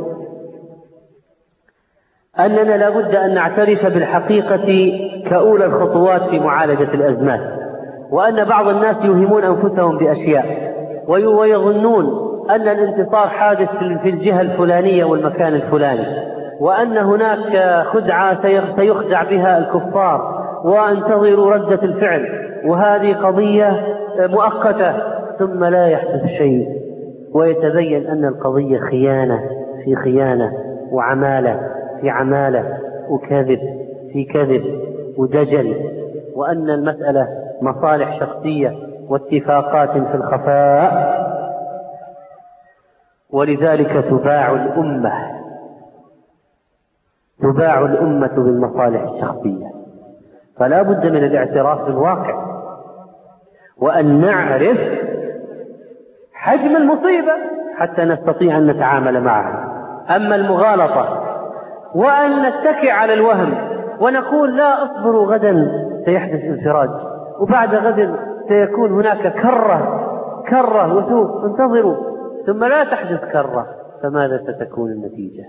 Speaker 2: أننا لا بد أن نعترف بالحقيقة كأولى الخطوات في معالجة الأزمات، وأن بعض الناس يوهمون أنفسهم بأشياء ويظنون أن الانتصار حادث في الجهة الفلانية والمكان الفلاني، وأن هناك خدعة سيخدع بها الكفار، وانتظروا ردة الفعل، وهذه قضية مؤقتة، ثم لا يحدث شيء، ويتبين أن القضية خيانة في خيانة، وعمالة في عمالة، وكذب في كذب، ودجل، وأن المسألة مصالح شخصية واتفاقات في الخفاء. ولذلك تباع الأمة تباع الأمة بالمصالح الشخصية. فلا بد من الاعتراف بالواقع، وأن نعرف حجم المصيبة حتى نستطيع أن نتعامل معها. أما المغالطة وأن نتكئ على الوهم ونقول لا أصبروا غدا سيحدث انفراج، وبعد غد سيكون هناك كرة كرة وسوء، انتظروا، ثم لا تحدث كرة، فماذا ستكون النتيجة؟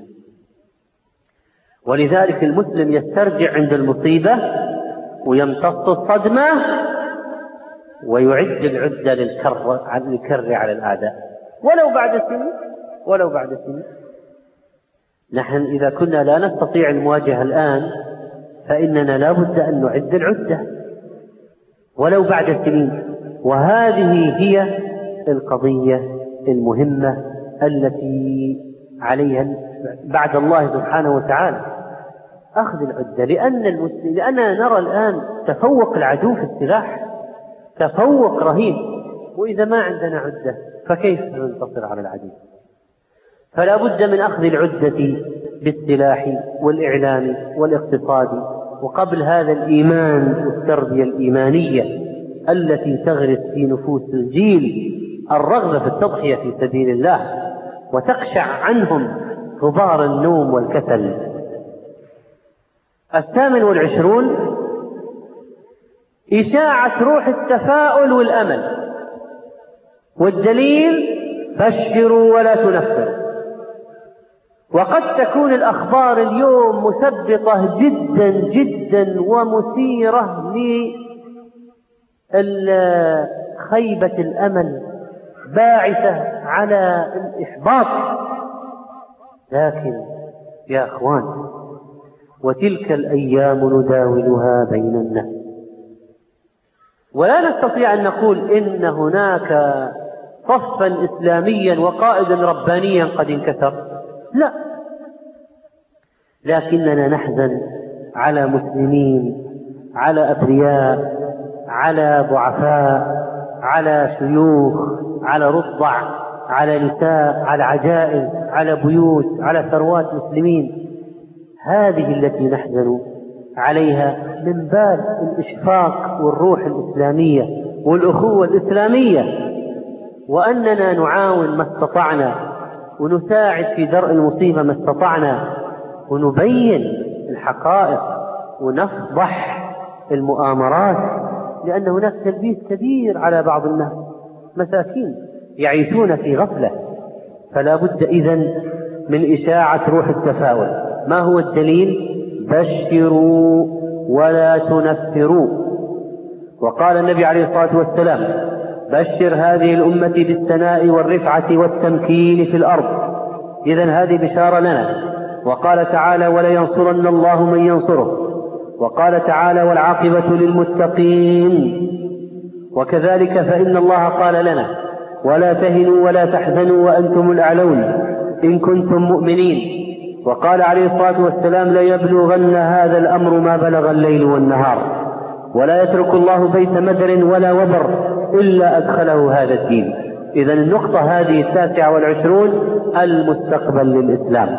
Speaker 2: ولذلك المسلم يسترجع عند المصيبة ويمتص الصدمة ويعد العدة للكر على الأعداء، ولو بعد سنين ولو بعد سنين. نحن إذا كنا لا نستطيع المواجهة الآن فإننا لا بد أن نعد العدة ولو بعد سنين. وهذه هي القضية المهمة التي عليها بعد الله سبحانه وتعالى أخذ العدة، لأن المسلم لأننا نرى الآن تفوق العدو في السلاح، تفوق رهيب، وإذا ما عندنا عدة فكيف ننتصر على العدو؟ فلا بد من أخذ العدة بالسلاح والإعلام والاقتصاد، وقبل هذا الإيمان والتربية الإيمانية التي تغرس في نفوس الجيل الرغبة في التضحية في سبيل الله، وتقشع عنهم غبار النوم والكسل. الثامن والعشرون إشاعة روح التفاؤل والأمل، والدليل بشروا ولا تنفروا. وقد تكون الأخبار اليوم مثبطة جدا جدا ومثيرة لخيبة الأمل، باعثة على الإحباط، لكن يا أخوان وتلك الأيام نداولها بين الناس، ولا نستطيع أن نقول إن هناك صفا إسلاميا وقائدا ربانيا قد انكسر، لا، لكننا نحزن على مسلمين، على أبرياء، على ضعفاء، على شيوخ، على رضع، على نساء، على عجائز، على بيوت، على ثروات مسلمين. هذه التي نحزن عليها من باب الإشفاق والروح الإسلامية والأخوة الإسلامية، وأننا نعاون ما استطعنا ونساعد في درء المصيبة ما استطعنا، ونبين الحقائق ونفضح المؤامرات، لأن هناك تلبيس كبير على بعض الناس، مساكين يعيشون في غفلة. فلا بد إذن من إشاعة روح التفاؤل. ما هو الدليل؟ بشروا ولا تنفروا. وقال النبي عليه الصلاة والسلام: بشر هذه الأمة بالسناء والرفعة والتمكين في الأرض. إذن هذه بشارة لنا. وقال تعالى: ولينصرن الله من ينصره. وقال تعالى: والعاقبة للمتقين. وكذلك فإن الله قال لنا: ولا تهنوا ولا تحزنوا وأنتم الأعلون إن كنتم مؤمنين. وقال عليه الصلاة والسلام: ليبلغن هذا الأمر ما بلغ الليل والنهار، ولا يترك الله بيت مدر ولا وبر إلا أدخله هذا الدين. إذن النقطة هذه التاسعة والعشرون المستقبل للإسلام.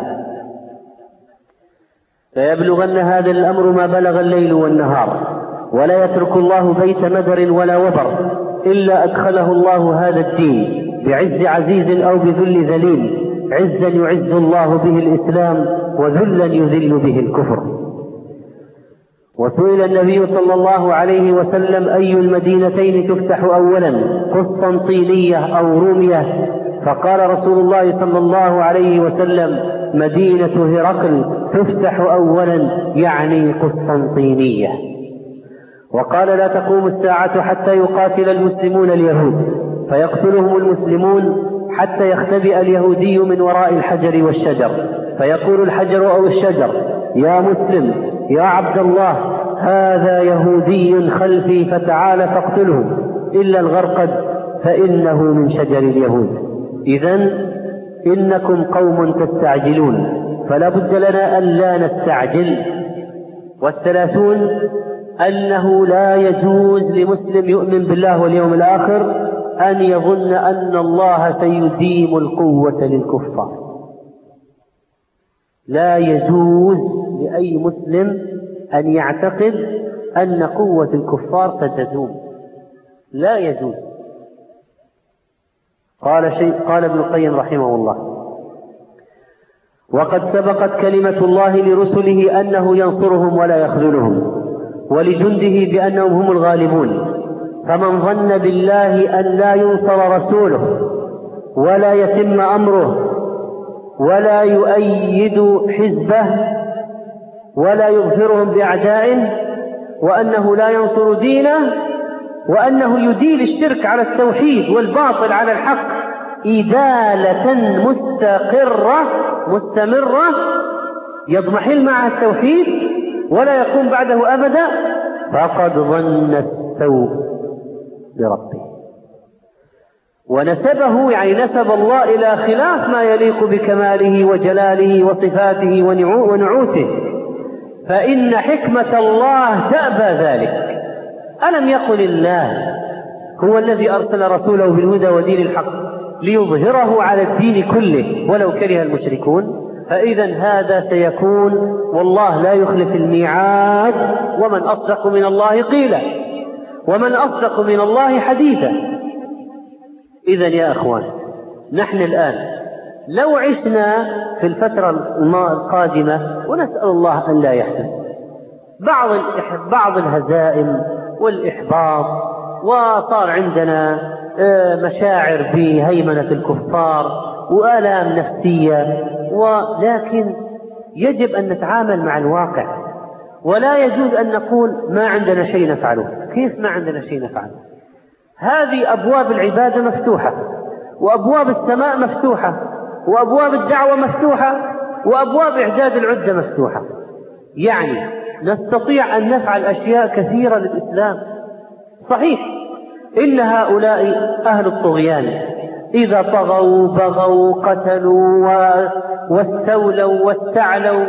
Speaker 2: ليبلغن هذا الأمر ما بلغ الليل والنهار، ولا يترك الله بيت مدر ولا وبر إلا أدخله الله هذا الدين بعز عزيز أو بذل ذليل، عزا يعز الله به الإسلام وذلا يذل به الكفر. وسئل النبي صلى الله عليه وسلم: أي المدينتين تفتح أولا، قسطنطينية أو رومية؟ فقال رسول الله صلى الله عليه وسلم: مدينة هرقل تفتح أولا، يعني قسطنطينية. وقال: لا تقوم الساعة حتى يقاتل المسلمون اليهود فيقتلهم المسلمون حتى يختبئ اليهودي من وراء الحجر والشجر، فيقول الحجر أو الشجر: يا مسلم يا عبد الله، هذا يهودي خلفي فتعال فاقتله، إلا الغرقد فإنه من شجر اليهود. إذن إنكم قوم تستعجلون، فلا بد لنا أن لا نستعجل. والثلاثون أنه لا يجوز لمسلم يؤمن بالله واليوم الآخر أن يظن أن الله سيديم القوة للكفار. لا يجوز لأي مسلم أن يعتقد أن قوة الكفار ستدوم، لا يجوز. قال شيء قال ابن القيم رحمه الله: وقد سبقت كلمة الله لرسله أنه ينصرهم ولا يخذلهم، ولجنده بأنهم هم الغالبون. فمن ظن بالله أن لا ينصر رسوله ولا يتم أمره ولا يؤيد حزبه ولا يظفرهم بأعدائه، وأنه لا ينصر دينه، وأنه يديل الشرك على التوحيد والباطل على الحق إدالة مستقرة مستمرة يضمحل معها التوحيد ولا يقوم بعده أبدا، فقد ظن السوء بربه. ونسبه يعني نسب الله إلى خلاف ما يليق بكماله وجلاله وصفاته ونعوته، فإن حكمة الله تأبى ذلك. ألم يقل الله هو الذي أرسل رسوله بالهدى ودين الحق ليظهره على الدين كله ولو كره المشركون؟ فإذا هذا سيكون، والله لا يخلف الميعاد. ومن أصدق من الله قيلا ومن أصدق من الله حديثا. إذا يا أخوان، نحن الآن لو عشنا في الفترة القادمة، ونسأل الله أن لا يحدث، بعض بعض الهزائم والإحباط، وصار عندنا مشاعر بهيمنة الكفار وآلام نفسية، ولكن يجب أن نتعامل مع الواقع، ولا يجوز أن نقول ما عندنا شيء نفعله. كيف ما عندنا شيء نفعله؟ هذه أبواب العبادة مفتوحة، وأبواب السماء مفتوحة، وأبواب الدعوة مفتوحة، وأبواب إعداد العدة مفتوحة. يعني نستطيع أن نفعل أشياء كثيرة للإسلام. صحيح إن هؤلاء أهل الطغيان إذا طغوا بغوا قتلوا واستولوا واستعلوا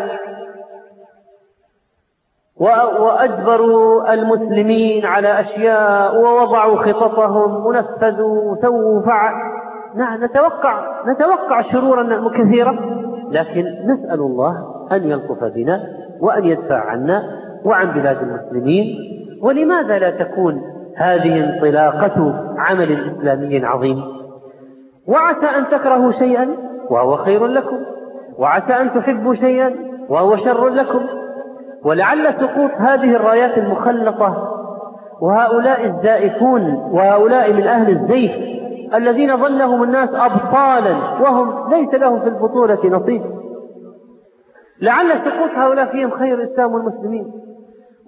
Speaker 2: وأجبروا المسلمين على أشياء ووضعوا خططهم ونفذوا وسووا فعل. نعم، نتوقع نتوقع شرورا كثيرة، لكن نسأل الله أن يلطف بنا وأن يدفع عنا وعن بلاد المسلمين. ولماذا لا تكون هذه انطلاقة عمل إسلامي عظيم؟ وعسى أن تكرهوا شيئا وهو خير لكم، وعسى أن تحبوا شيئا وهو شر لكم. ولعل سقوط هذه الرايات المخلطة وهؤلاء الزائفون وهؤلاء من أهل الزيف الذين ظنهم الناس أبطالا وهم ليس لهم في البطولة نصيب، لعل سقوط هؤلاء فيهم خير الإسلام والمسلمين.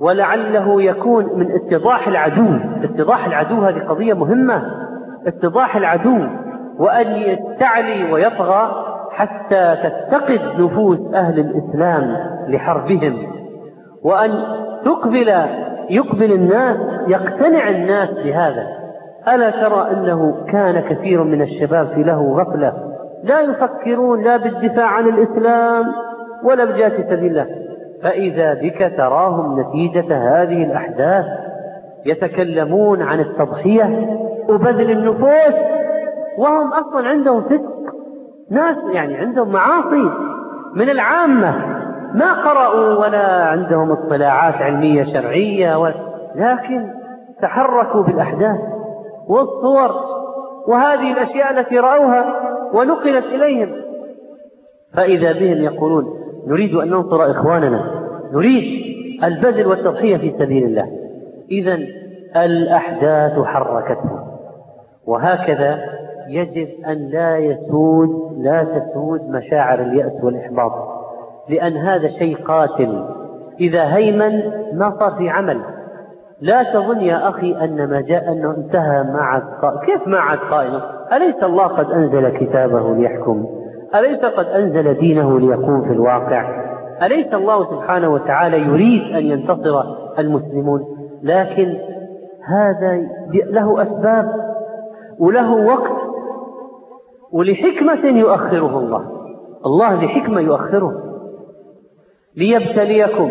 Speaker 2: ولعله يكون من اتضاح العدو. اتضاح العدو هذه قضية مهمة، اتضاح العدو، وأن يستعلي ويطغى حتى تتقد نفوس أهل الإسلام لحربهم، وأن تقبل يقبل الناس، يقتنع الناس بهذا. ألا ترى أنه كان كثير من الشباب في له غفلة، لا يفكرون لا بالدفاع عن الإسلام ولا بجهاد سبيل الله، فإذا بك تراهم نتيجة هذه الأحداث يتكلمون عن التضحية وبذل النفوس وهم أصلا عندهم فسق، ناس يعني عندهم معاصي من العامة، ما قرأوا ولا عندهم اطلاعات علمية شرعية ولا، لكن تحركوا بالأحداث والصور وهذه الأشياء التي رأوها ونقلت إليهم، فإذا بهم يقولون نريد أن ننصر إخواننا، نريد البذل والتضحية في سبيل الله. إذن الأحداث حركتهم، وهكذا يجب أن لا يسود لا تسود مشاعر اليأس والإحباط، لأن هذا شيء قاتل، إذا هيمن ما صار في عمل. لا تظن يا أخي أن ما جاء أنه انتهى ما عاد قائم. كيف ما عاد قائم؟ أليس الله قد أنزل كتابه ليحكم؟ أليس قد أنزل دينه ليقوم في الواقع؟ أليس الله سبحانه وتعالى يريد أن ينتصر المسلمون؟ لكن هذا له أسباب وله وقت ولحكمة يؤخره الله. الله لحكمة يؤخره ليبتليكم،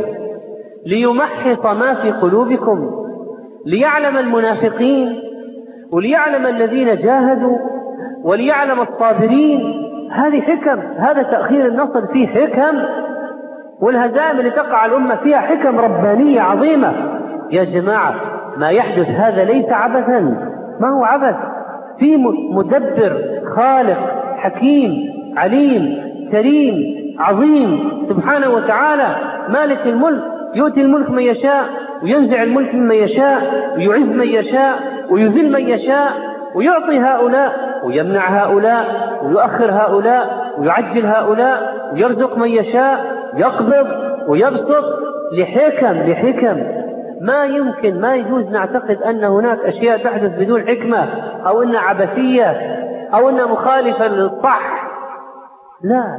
Speaker 2: ليمحص ما في قلوبكم، ليعلم المنافقين وليعلم الذين جاهدوا وليعلم الصابرين. هذه حكم، هذا تأخير النصر فيه حكم، والهزائم اللي تقع على الأمة فيها حكم ربانية عظيمة. يا جماعة ما يحدث هذا ليس عبثا، ما هو عبث، في مدبر خالق حكيم عليم كريم عظيم سبحانه وتعالى مالك الملك، يؤتي الملك من يشاء وينزع الملك ممن يشاء ويعز من يشاء ويذل من يشاء ويعطي هؤلاء ويمنع هؤلاء ويؤخر هؤلاء ويعجل هؤلاء ويرزق من يشاء، يقبض ويبسط لحكم لحكم ما يمكن، ما يجوز نعتقد أن هناك أشياء تحدث بدون حكمة أو أنها عبثية أو أنها مخالفة للصح. لا،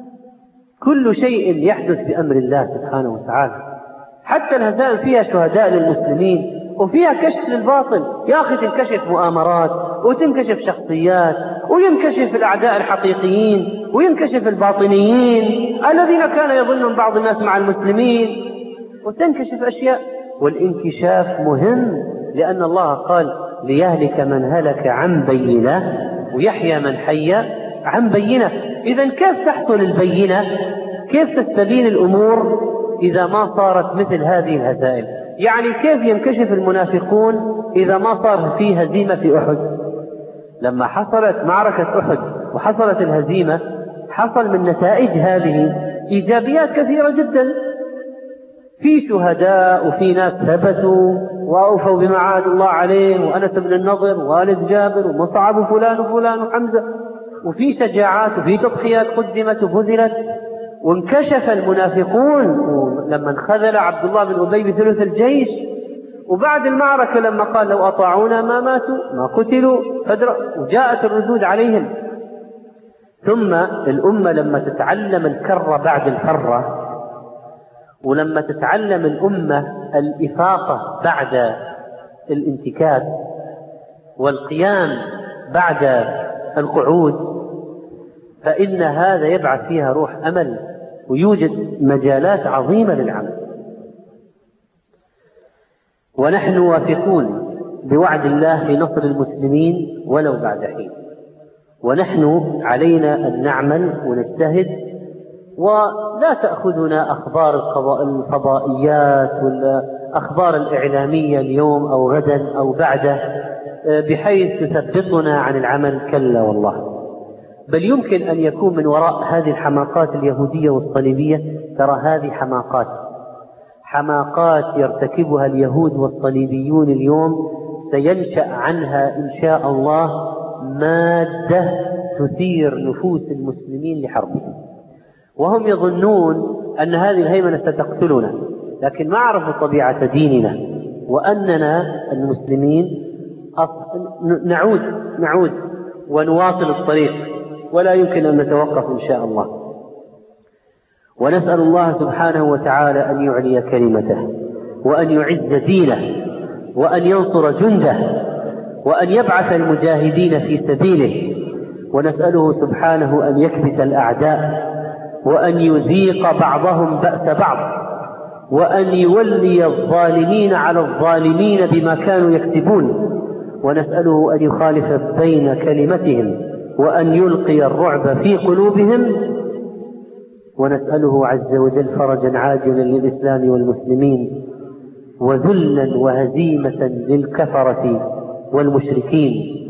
Speaker 2: كل شيء يحدث بأمر الله سبحانه وتعالى. حتى الهزائم فيها شهداء للمسلمين وفيها كشف للباطل. يا أخي تنكشف مؤامرات وتنكشف شخصيات وينكشف الأعداء الحقيقيين وينكشف الباطنيين الذين كان يظنهم بعض الناس مع المسلمين، وتنكشف أشياء. والانكشاف مهم، لأن الله قال ليهلك من هلك عن بينة ويحيى من حي عن بينة. إذن كيف تحصل البينة؟ كيف تستبين الأمور إذا ما صارت مثل هذه الهزائم؟ يعني كيف ينكشف المنافقون إذا ما صار فيه هزيمة في أحد؟ لما حصلت معركة أحد وحصلت الهزيمة حصل من نتائج هذه إيجابيات كثيرة جدا، في شهداء وفي ناس ثبتوا وأوفوا بما عاهد الله عليه، وأنس بن النضر ووالد جابر ومصعب وفلان وفلان وحمزة، وفي شجاعات وفي تضحيات قدمت وبذلت. وانكشف المنافقون لما انخذل عبد الله بن أبي بثلث الجيش، وبعد المعركة لما قال لو أطاعونا ما ماتوا ما قتلوا، وجاءت الردود عليهم. ثم الأمة لما تتعلم الكرة بعد الفرة، ولما تتعلم الأمة الإفاقة بعد الانتكاس والقيام بعد القعود، فإن هذا يبعث فيها روح أمل ويوجد مجالات عظيمة للعمل. ونحن واثقون بوعد الله لنصر المسلمين ولو بعد حين، ونحن علينا أن نعمل ونجتهد، ولا تأخذنا أخبار الفضائيات والأخبار الإعلامية اليوم أو غدا أو بعده بحيث تثبطنا عن العمل، كلا والله. بل يمكن أن يكون من وراء هذه الحماقات اليهودية والصليبية، ترى هذه حماقات حماقات يرتكبها اليهود والصليبيون اليوم، سينشأ عنها إن شاء الله مادة تثير نفوس المسلمين لحربهم، وهم يظنون أن هذه الهيمنة ستقتلنا، لكن ما عرفوا طبيعة ديننا، وأننا المسلمين نعود نعود ونواصل الطريق ولا يمكن أن نتوقف إن شاء الله. ونسأل الله سبحانه وتعالى أن يعلي كلمته وأن يعز دينه وأن ينصر جنده وأن يبعث المجاهدين في سبيله، ونسأله سبحانه أن يكبت الأعداء وأن يذيق بعضهم بأس بعض وأن يولي الظالمين على الظالمين بما كانوا يكسبون، ونسأله أن يخالف بين كلمتهم وأن يلقي الرعب في قلوبهم، ونسأله عز وجل فرجا عاجلا للإسلام والمسلمين وذلا وهزيمة للكفرة والمشركين.